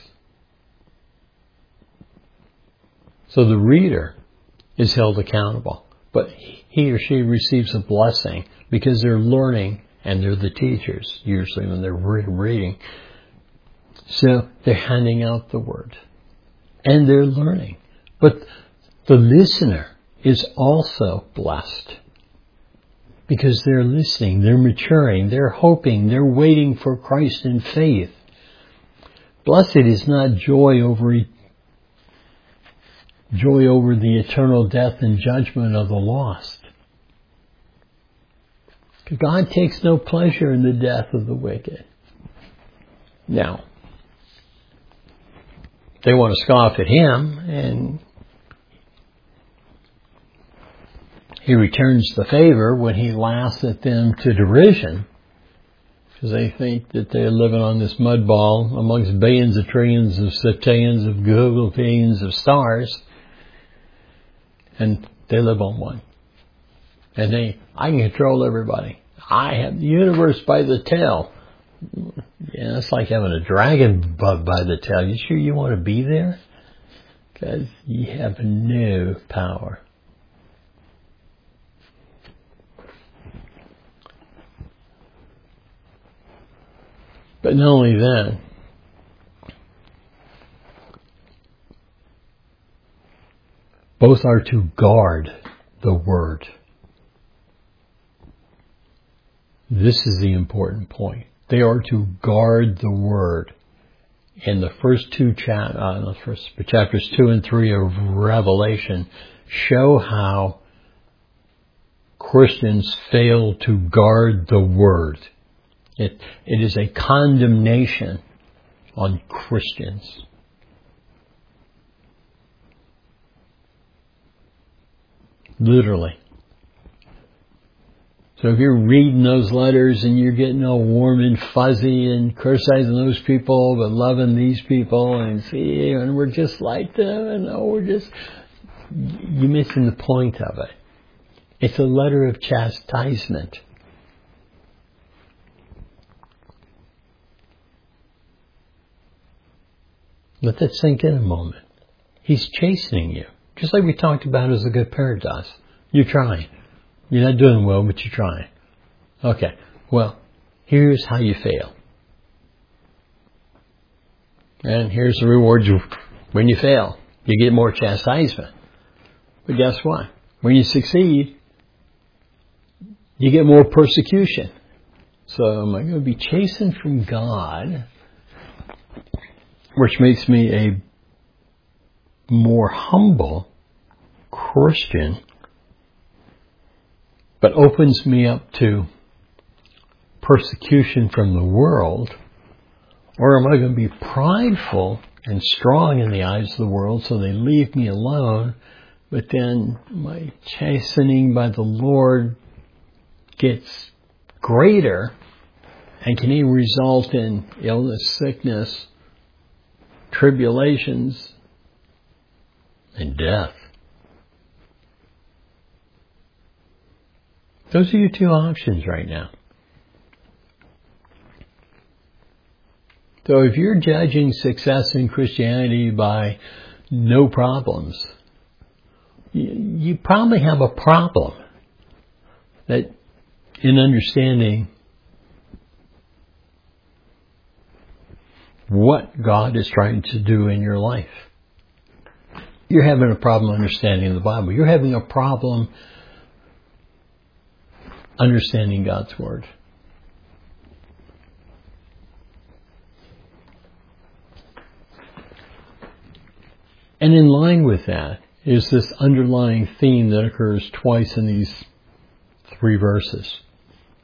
So the reader is held accountable, but he or she receives a blessing because they're learning and they're the teachers, usually when they're reading. So they're handing out the word and they're learning. But the listener is also blessed because they're listening, they're maturing, they're hoping, they're waiting for Christ in faith. Blessed is not joy over the eternal death and judgment of the lost. God takes no pleasure in the death of the wicked. Now, they want to scoff at Him, and He returns the favor when He laughs at them to derision, because they think that they're living on this mud ball amongst billions of trillions of septillions of gagillions of stars, and they live on one. And I can control everybody. I have the universe by the tail. Yeah, it's like having a dragon by the tail. You sure you want to be there? Because you have no power. But not only that, both are to guard the word. This is the important point. They are to guard the word. In the first chapters 2 and 3 of Revelation show how Christians fail to guard the word. It is a condemnation on Christians. Literally. So if you're reading those letters and you're getting all warm and fuzzy and criticizing those people but loving these people and see, and we're just like them, and you're missing the point of it. It's a letter of chastisement. Let that sink in a moment. He's chastening you. Just like we talked about as a good parent does. You're trying. You're not doing well, but you're trying. Okay, well, here's how you fail. And here's the reward when you fail. You get more chastisement. But guess what? When you succeed, you get more persecution. So am I going to be chastened from God, which makes me a more humble Christian, but opens me up to persecution from the world? Or am I going to be prideful and strong in the eyes of the world so they leave me alone, but then my chastening by the Lord gets greater and can even result in illness, sickness, tribulations, and death? Those are your two options right now. So if you're judging success in Christianity by no problems, you probably have a problem that in understanding what God is trying to do in your life. You're having a problem understanding the Bible. You're having a problem understanding God's Word. And in line with that is this underlying theme that occurs twice in these 3 verses.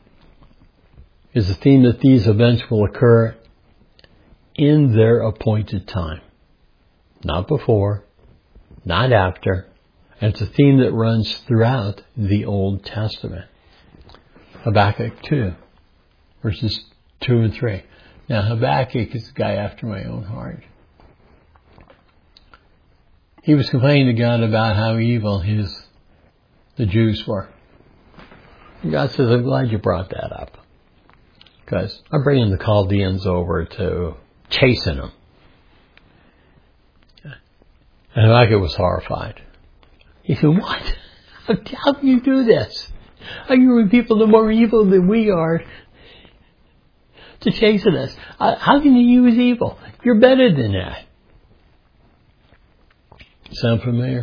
is the theme that these events will occur in their appointed time. Not before, not after. And it's a theme that runs throughout the Old Testament. Habakkuk 2, verses 2 and 3. Now Habakkuk is a guy after my own heart. He was complaining to God about how evil the Jews were. And God says, I'm glad you brought that up. Because I'm bringing the Chaldeans over to chasten them. And Habakkuk was horrified. He said, what? How can you do this? How can you bring people that are more evil than we are to chasten us? How can you use evil? You're better than that. Sound familiar?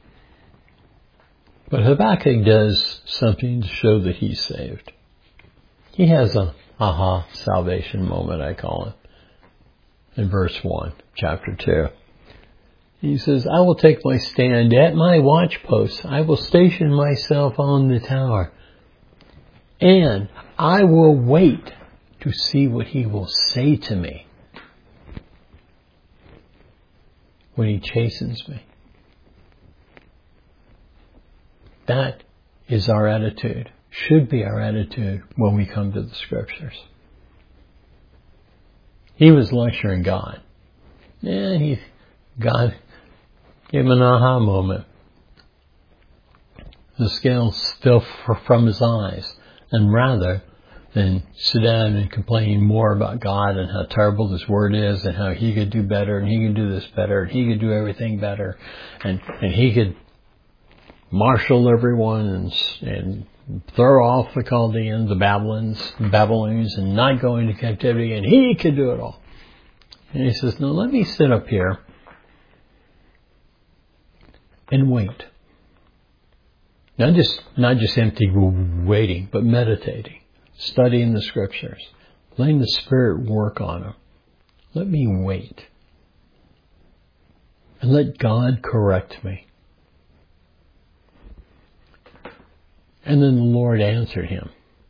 But Habakkuk does something to show that he's saved. He has a aha salvation moment, I call it, in verse 1, chapter 2. He says, I will take my stand at my watchpost. I will station myself on the tower. And I will wait to see what he will say to me when he chastens me. That is our attitude, should be our attitude when we come to the Scriptures. He was lecturing God. And God gave him an aha moment. The scales fell from his eyes. And rather than sit down and complain more about God and how terrible this word is and how he could do better and he could do this better and he could do everything better and he could marshal everyone and throw off the Chaldeans, the Babylonians and not go into captivity, and he could do it all. And he says, no, let me sit up here and wait. Not just empty waiting, but meditating, studying the Scriptures, letting the Spirit work on them. Let me wait. And let God correct me. And then the Lord answered him.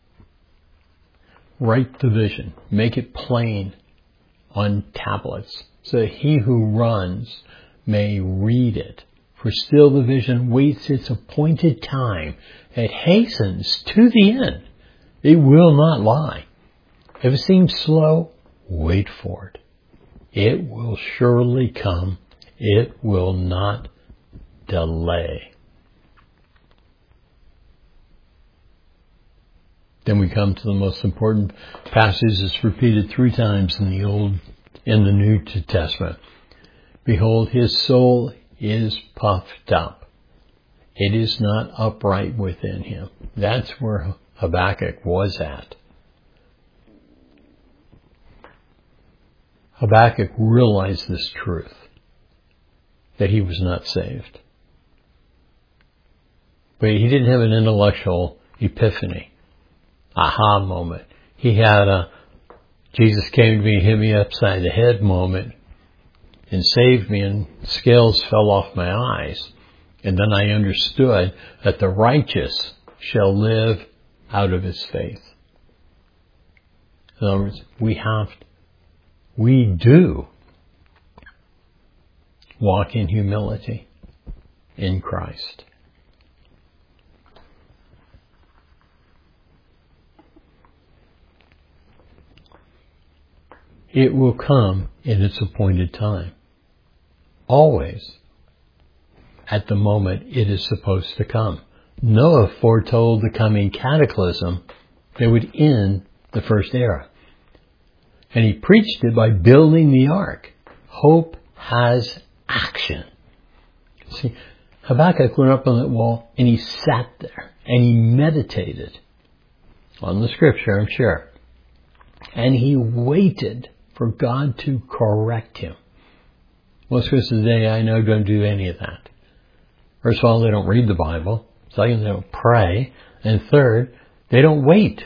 Write the vision. Make it plain on tablets, so that he who runs may read it. For still the vision waits its appointed time. It hastens to the end. It will not lie. If it seems slow, wait for it. It will surely come. It will not delay. Then we come to the most important passage that's repeated 3 times in the New Testament. Behold, his soul is puffed up. It is not upright within him. That's where Habakkuk was at. Habakkuk realized this truth, that he was not saved. But he didn't have an intellectual epiphany, aha moment. He had a Jesus came to me and hit me upside the head moment and saved me, and scales fell off my eyes. And then I understood that the righteous shall live out of his faith. In other words, we do walk in humility in Christ. It will come in its appointed time. Always at the moment it is supposed to come. Noah foretold the coming cataclysm that would end the first era. And he preached it by building the ark. Hope has action. See, Habakkuk went up on that wall and he sat there and he meditated on the Scripture, I'm sure. And he waited for God to correct him. Most Christians today I know don't do any of that. First of all, they don't read the Bible. Second, they don't pray. And third, they don't wait.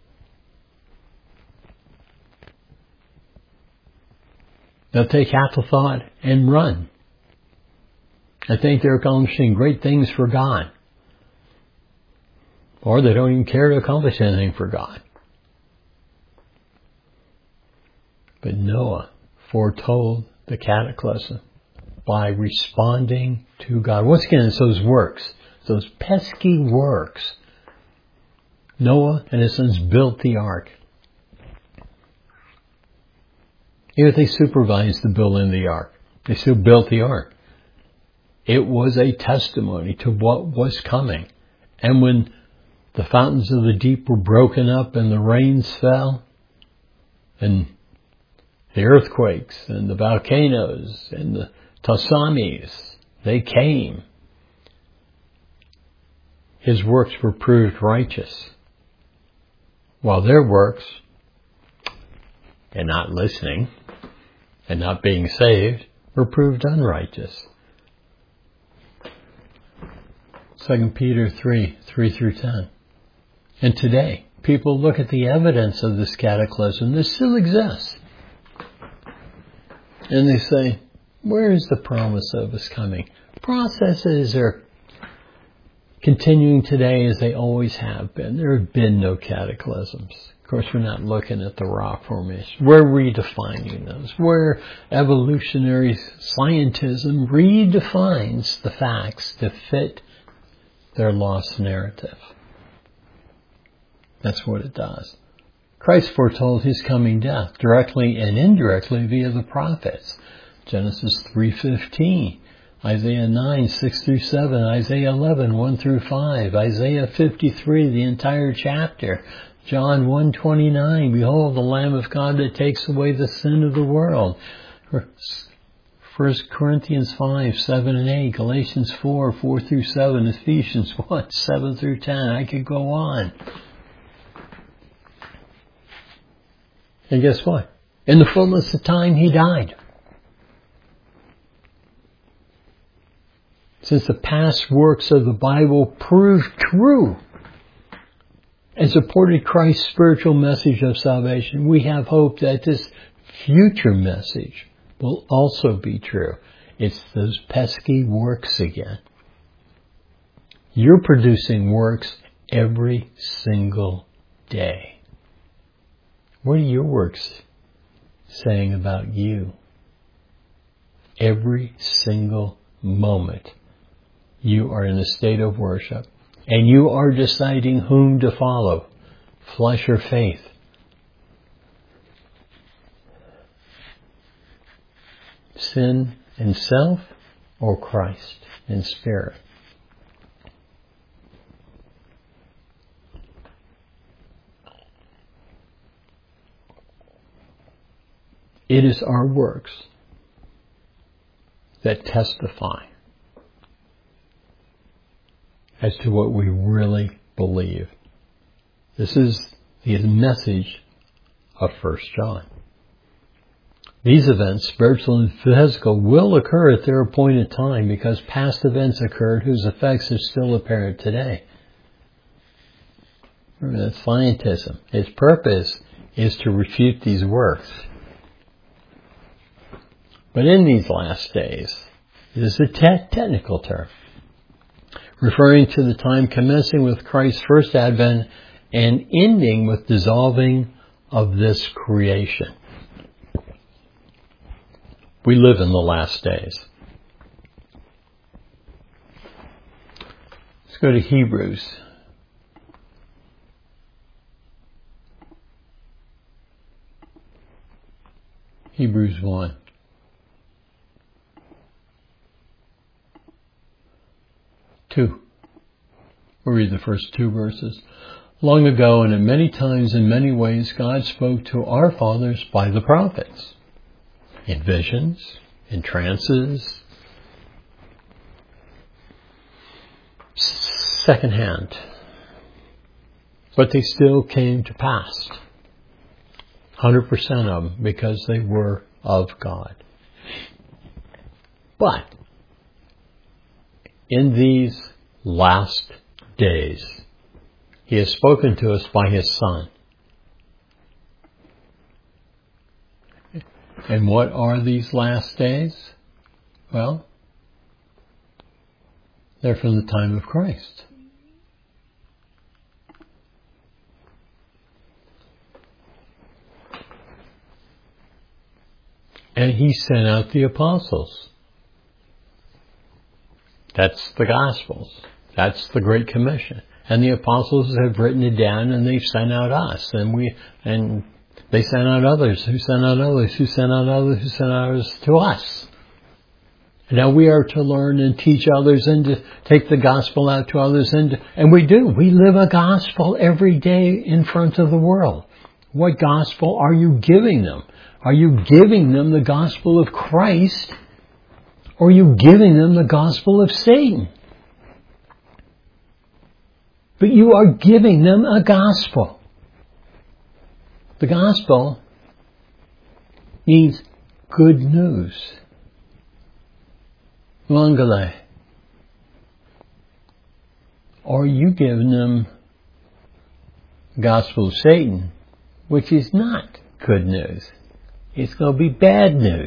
They'll take afterthought and run. I think they're accomplishing great things for God. Or they don't even care to accomplish anything for God. But Noah foretold the cataclysm by responding to God. Once again, it's those works, those pesky works. Noah and his sons built the ark. Even if they supervised the building of the ark, they still built the ark. It was a testimony to what was coming. And when the fountains of the deep were broken up and the rains fell, and the earthquakes and the volcanoes and the tsunamis, they came. His works were proved righteous, while their works, and not listening and not being saved, were proved unrighteous. 2 Peter 3:3-10. And today, people look at the evidence of this cataclysm that still exists. And they say, where is the promise of us coming? Processes are continuing today as they always have been. There have been no cataclysms. Of course, we're not looking at the rock formation. We're redefining those. Where evolutionary scientism redefines the facts to fit their lost narrative. That's what it does. Christ foretold his coming death directly and indirectly via the prophets. Genesis 3:15, Isaiah 9:6-7, Isaiah 11:1-5, Isaiah 53, the entire chapter, John 1:29, behold the Lamb of God that takes away the sin of the world. 1 Corinthians 5:7-8, Galatians 4:4-7, Ephesians 1:7-10. I could go on. And guess what? In the fullness of time, he died. Since the past works of the Bible proved true and supported Christ's spiritual message of salvation, we have hope that this future message will also be true. It's those pesky works again. You're producing works every single day. What are your works saying about you? Every single moment you are in a state of worship and you are deciding whom to follow, flesh or faith. Sin and self or Christ and spirit. It is our works that testify as to what we really believe. This is the message of 1 John. These events, spiritual and physical, will occur at their appointed time because past events occurred whose effects are still apparent today. Remember, that's scientism. Its purpose is to refute these works. But in these last days, this is a technical term, referring to the time commencing with Christ's first advent and ending with dissolving of this creation. We live in the last days. Let's go to Hebrews. Hebrews 1. We'll read the first two verses. Long ago and at many times in many ways God spoke to our fathers by the prophets. In visions, in trances, secondhand. But they still came to pass. 100% of them because they were of God. But in these last days, He has spoken to us by His Son. And what are these last days? Well, they're from the time of Christ. And He sent out the apostles. That's the Gospels. That's the Great Commission. And the apostles have written it down, and they've sent out us. And they sent out others, who sent out others, who sent out others, who sent out others to us. And now we are to learn and teach others and to take the gospel out to others. And we do. We live a gospel every day in front of the world. What gospel are you giving them? Are you giving them the gospel of Christ? Or are you giving them the gospel of Satan? But you are giving them a gospel. The gospel means good news. Evangeli. Or you giving them the gospel of Satan, which is not good news. It's going to be bad news.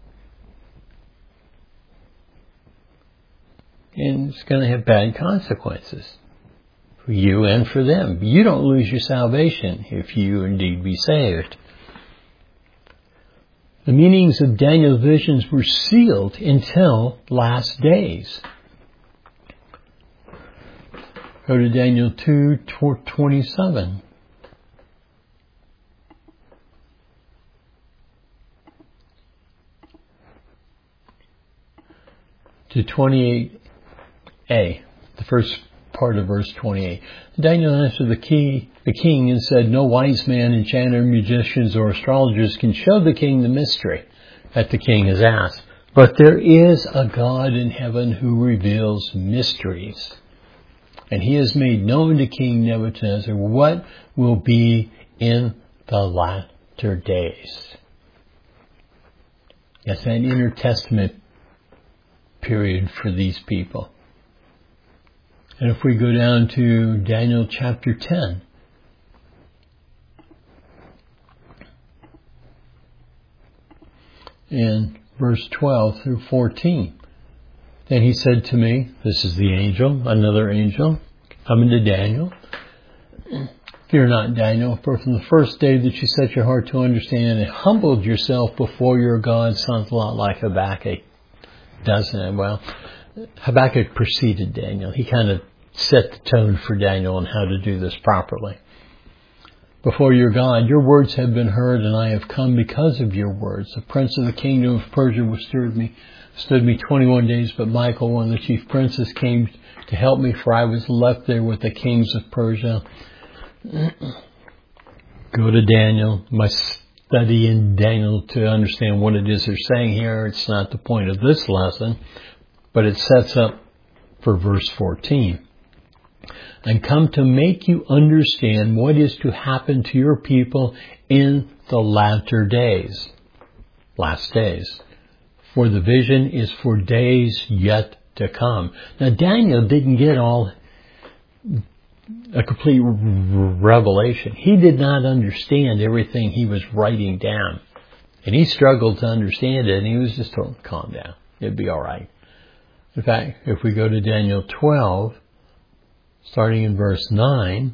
And it's going to have bad consequences for you and for them. You don't lose your salvation if you indeed be saved. The meanings of Daniel's visions were sealed until last days. Go to Daniel 2:27. To 28a, the first part of verse 28. Daniel answered the king and said, no wise man, enchanter, magicians, or astrologers can show the king the mystery that the king has asked. But there is a God in heaven who reveals mysteries. And He has made known to King Nebuchadnezzar what will be in the latter days. That's an intertestament period for these people. And if we go down to Daniel chapter 10, in verse 12 through 14, then he said to me, this is the angel, another angel, coming to Daniel, fear not, Daniel, for from the first day that you set your heart to understand and humbled yourself before your God, sounds a lot like Habakkuk, doesn't it? Well, Habakkuk preceded Daniel. He kind of set the tone for Daniel on how to do this properly. Before your God, your words have been heard, and I have come because of your words. The prince of the kingdom of Persia withstood me 21 days, but Michael, one of the chief princes, came to help me, for I was left there with the kings of Persia. Go to Daniel. My study in Daniel to understand what it is they're saying here. It's not the point of this lesson, but it sets up for verse 14. And come to make you understand what is to happen to your people in the latter days. Last days. For the vision is for days yet to come. Now Daniel didn't get all a complete revelation. He did not understand everything he was writing down. And he struggled to understand it, and he was just told, calm down. It'll be all right. In fact, if we go to Daniel 12, starting in verse 9,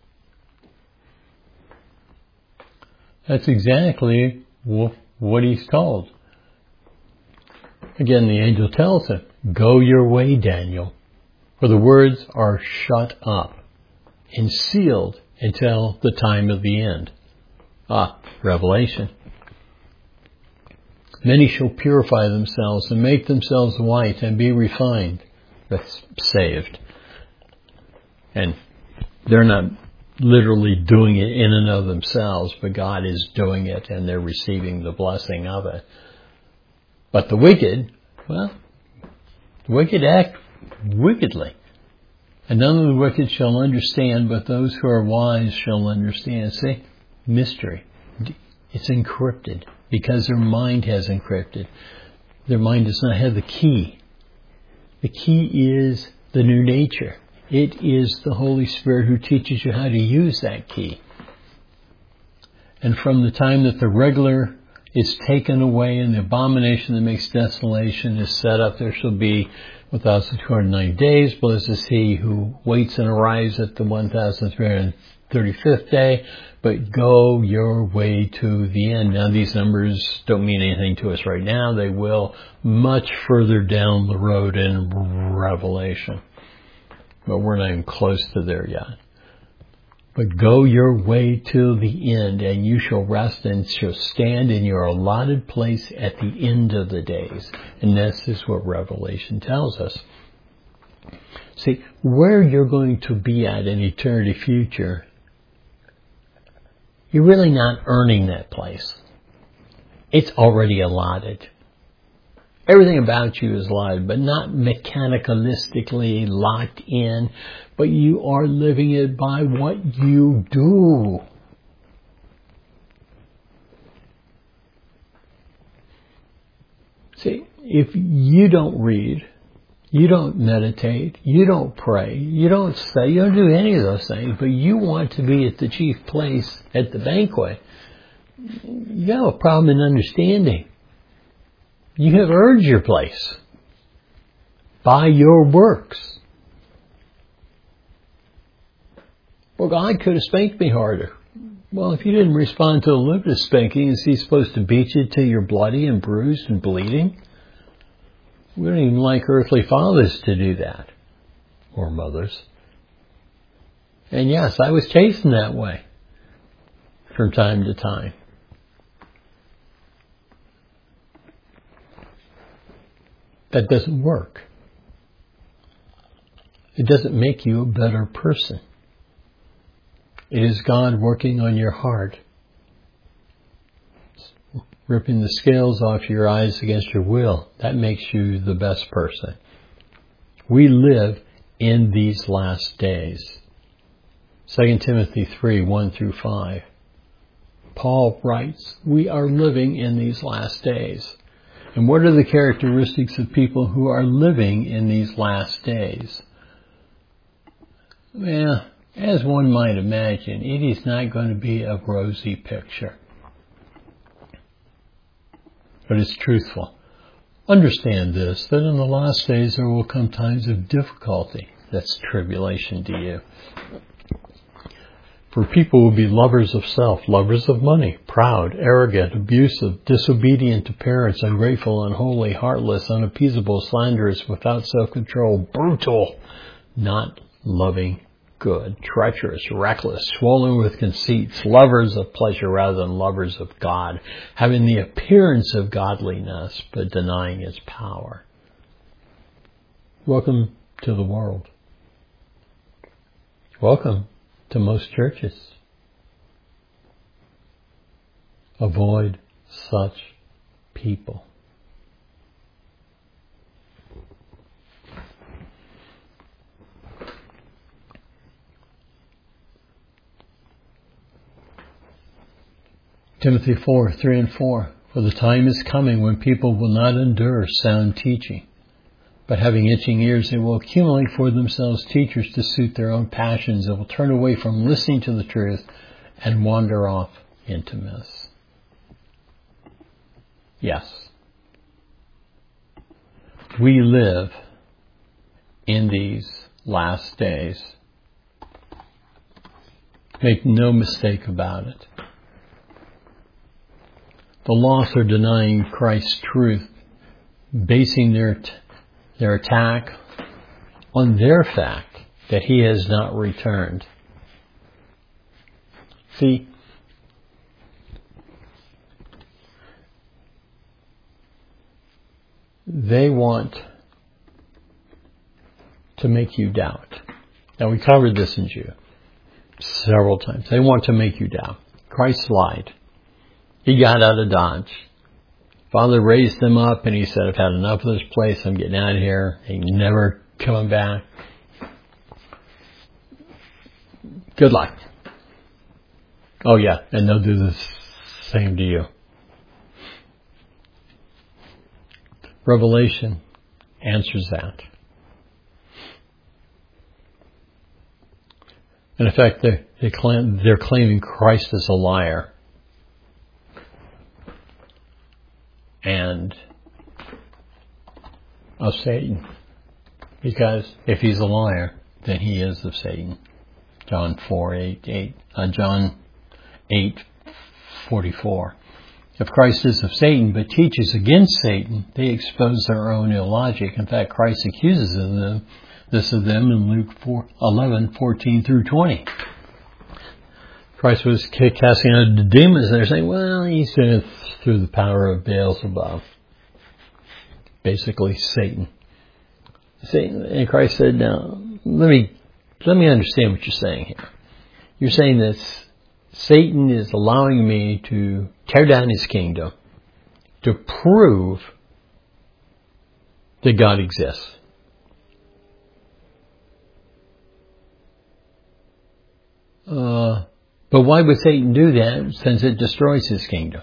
that's exactly what he's told. Again, the angel tells him, go your way, Daniel, for the words are shut up and sealed until the time of the end. Revelation. Many shall purify themselves and make themselves white and be refined. That's saved. And they're not literally doing it in and of themselves, but God is doing it and they're receiving the blessing of it. But the wicked, well, the wicked act wickedly. And none of the wicked shall understand, but those who are wise shall understand. See, mystery. It's encrypted because their mind has encrypted. Their mind does not have the key. The key is the new nature. It is the Holy Spirit who teaches you how to use that key. And from the time that the regular It's taken away, and the abomination that makes desolation is set up. There shall be 1,290 days. Blessed is he who waits and arrives at the 1,335th day. But go your way to the end. Now, these numbers don't mean anything to us right now. They will much further down the road in Revelation. But we're not even close to there yet. But go your way till the end, and you shall rest and shall stand in your allotted place at the end of the days. And this is what Revelation tells us. See, where you're going to be at in eternity future, you're really not earning that place. It's already allotted. Everything about you is allotted, but not mechanicalistically locked in, but you are living it by what you do. See, if you don't read, you don't meditate, you don't pray, you don't say, you don't do any of those things, but you want to be at the chief place at the banquet, you have a problem in understanding. You have earned your place by your works. Well, God could have spanked me harder. Well, if you didn't respond to a limited spanking, is he supposed to beat you till you're bloody and bruised and bleeding? We don't even like earthly fathers to do that. Or mothers. And yes, I was chastened that way from time to time. That doesn't work. It doesn't make you a better person. It is God working on your heart, ripping the scales off your eyes against your will. That makes you the best person. We live in these last days. 2 Timothy 3, 1 through 5. Paul writes, we are living in these last days. And what are the characteristics of people who are living in these last days? Well, as one might imagine, it is not going to be a rosy picture. But it's truthful. Understand this, that in the last days there will come times of difficulty. That's tribulation to you. For people will be lovers of self, lovers of money, proud, arrogant, abusive, disobedient to parents, ungrateful, unholy, heartless, unappeasable, slanderous, without self-control, brutal, not loving good, treacherous, reckless, swollen with conceits, lovers of pleasure rather than lovers of God, having the appearance of godliness but denying its power. Welcome to the world. Welcome to most churches. Avoid such people. Timothy 4, 3 and 4. For the time is coming when people will not endure sound teaching, but having itching ears, they will accumulate for themselves teachers to suit their own passions and will turn away from listening to the truth and wander off into myths. Yes. We live in these last days. Make no mistake about it. The lost are denying Christ's truth, basing their attack on their fact that he has not returned. See, they want to make you doubt. Now, we covered this in Jude several times. They want to make you doubt. Christ lied. He got out of Dodge. Father raised him up and he said, I've had enough of this place. I'm getting out of here. Ain't never coming back. Good luck. Oh yeah, and they'll do the same to you. Revelation answers that. In effect, they're claiming Christ is a liar. and of Satan. Because if he's a liar, then he is of Satan. John 8:44. If Christ is of Satan but teaches against Satan, they expose their own illogic. In fact, Christ accuses this of them in Luke 11:14 through 20. Christ was casting out the demons, and they're saying, well, he's doing it through the power of Beelzebub. Basically, Satan. And Christ said, now, let me understand what you're saying here. You're saying that Satan is allowing me to tear down his kingdom to prove that God exists. But why would Satan do that since it destroys his kingdom?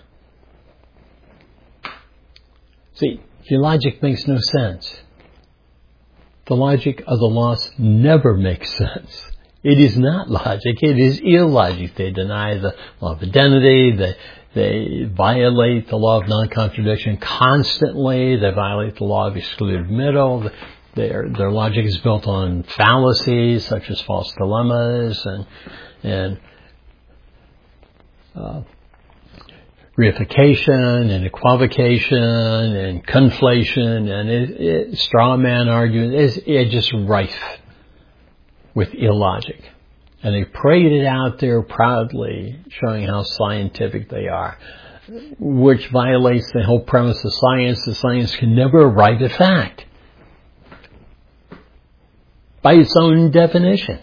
See, your logic makes no sense. The logic of the lost never makes sense. It is not logic, it is illogic. They deny the law of identity, they violate the law of non-contradiction constantly, they violate the law of excluded middle. Their logic is built on fallacies such as false dilemmas and reification and equivocation and conflation and straw man argument. It's just rife with illogic. And they parade it out there proudly, showing how scientific they are, which violates the whole premise of science, that science can never arrive at fact by its own definition.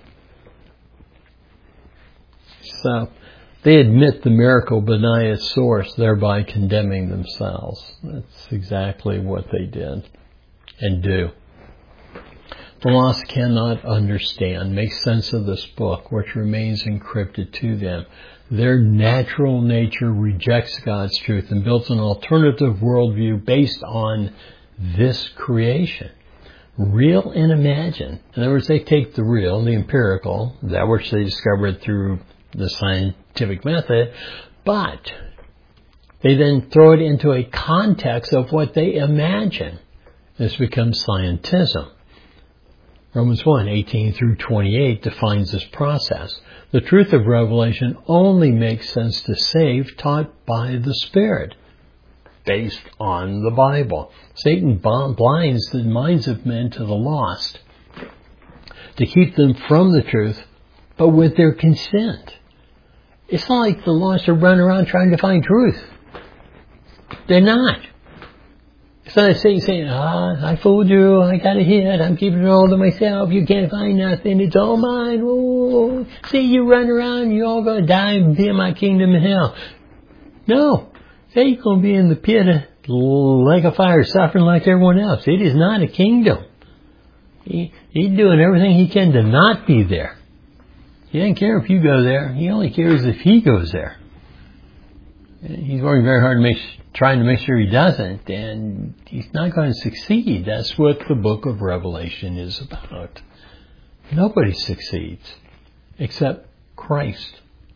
So they admit the miracle but deny its source, thereby condemning themselves. That's exactly what they did and do. The lost cannot understand, make sense of this book, which remains encrypted to them. Their natural nature rejects God's truth and builds an alternative worldview based on this creation. Real and imagined. In other words, they take the real, the empirical, that which they discovered through the scientific method, but they then throw it into a context of what they imagine. This becomes scientism. Romans 1:18 through 28 defines this process. The truth of revelation only makes sense to save, taught by the Spirit, based on the Bible. Satan blinds the minds of men to the lost to keep them from the truth, but with their consent. It's not like the lost are running around trying to find truth. They're not. It's not Satan saying, I fooled you, I got a hit, I'm keeping it all to myself, you can't find nothing, it's all mine. Oh, see, you run around, you're all going to die and be in my kingdom in hell. No. Satan's going to be in the pit of lake of fire, suffering like everyone else. It is not a kingdom. He's doing everything he can to not be there. He doesn't care if you go there. He only cares if he goes there. He's working very hard trying to make sure he doesn't, and he's not going to succeed. That's what the book of Revelation is about. Nobody succeeds except Christ.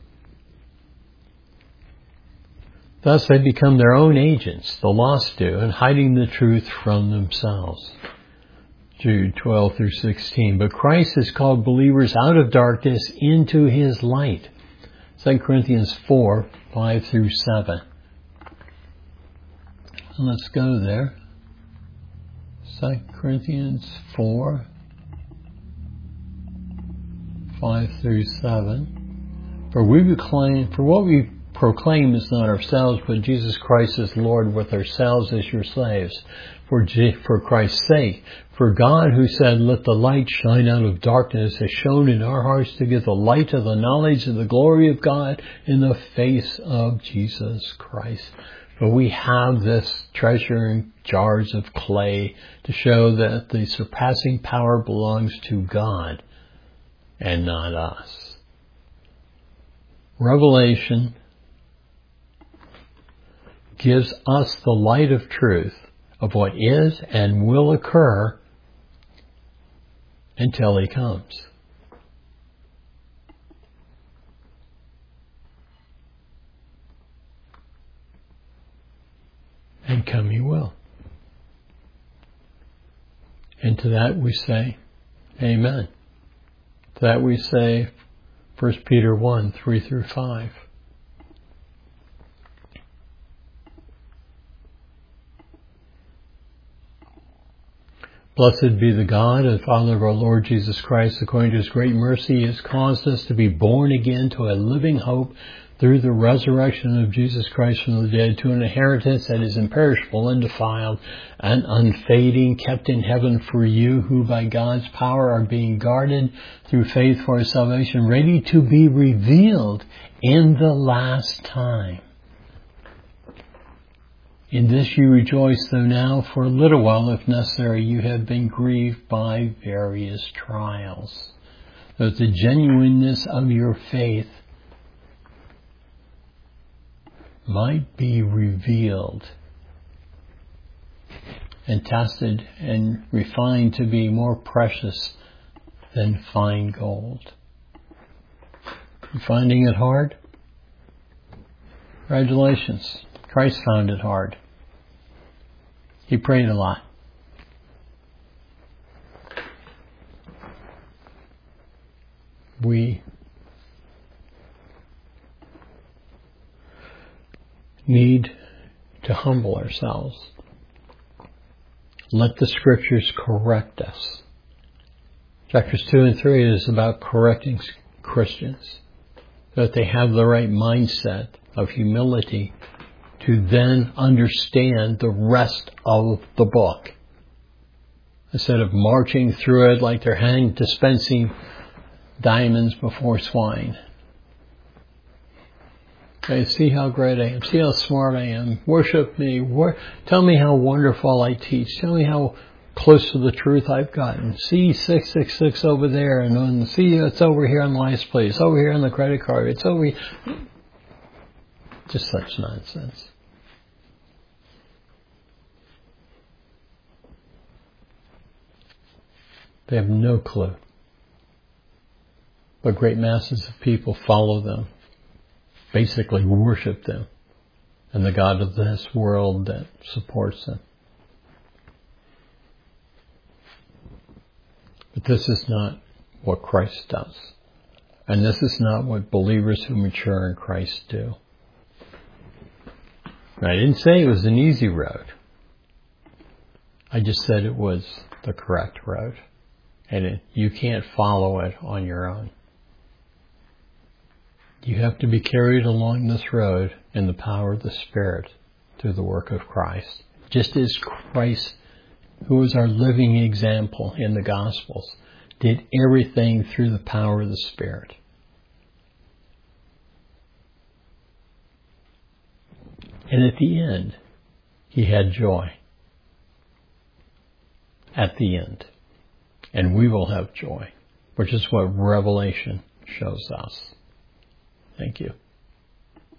Thus they become their own agents, the lost do, in hiding the truth from themselves. Jude 12 through 16. But Christ has called believers out of darkness into his light. 2 Corinthians 4, 5 through 7. And let's go there. 2 Corinthians 4, 5 through 7. For what we proclaim is not ourselves, but Jesus Christ is Lord, with ourselves as your slaves, for Christ's sake. For God, who said, let the light shine out of darkness, has shone in our hearts to give the light of the knowledge of the glory of God in the face of Jesus Christ. For we have this treasure in jars of clay to show that the surpassing power belongs to God and not us. Revelation gives us the light of truth of what is and will occur until he comes. And come He will. And to that we say, Amen. To that we say, 1 Peter 1, 3 through 5. Blessed be the God and Father of our Lord Jesus Christ. According to His great mercy, He has caused us to be born again to a living hope through the resurrection of Jesus Christ from the dead, to an inheritance that is imperishable, undefiled, and unfading, kept in heaven for you, who by God's power are being guarded through faith for salvation, ready to be revealed in the last time. In this you rejoice, though now for a little while, if necessary, you have been grieved by various trials, that the genuineness of your faith might be revealed and tested and refined to be more precious than fine gold. You finding it hard? Congratulations. Christ found it hard. He prayed a lot. We need to humble ourselves. Let the Scriptures correct us. Chapters 2 and 3 is about correcting Christians, so that they have the right mindset of humility to then understand the rest of the book, instead of marching through it like they're dispensing diamonds before swine. Okay, see how great I am. See how smart I am. Worship me. Tell me how wonderful I teach. Tell me how close to the truth I've gotten. See 666 over there, and see it's over here on the license plate. It's over here on the credit card. It's over here. Just such nonsense. They have no clue. But great masses of people follow them, basically worship them, and the God of this world that supports them. But this is not what Christ does. And this is not what believers who mature in Christ do. I didn't say it was an easy road. I just said it was the correct road. And you can't follow it on your own. You have to be carried along this road in the power of the Spirit through the work of Christ. Just as Christ, who is our living example in the Gospels, did everything through the power of the Spirit. And at the end, He had joy. At the end. And we will have joy, which is what Revelation shows us. Thank you.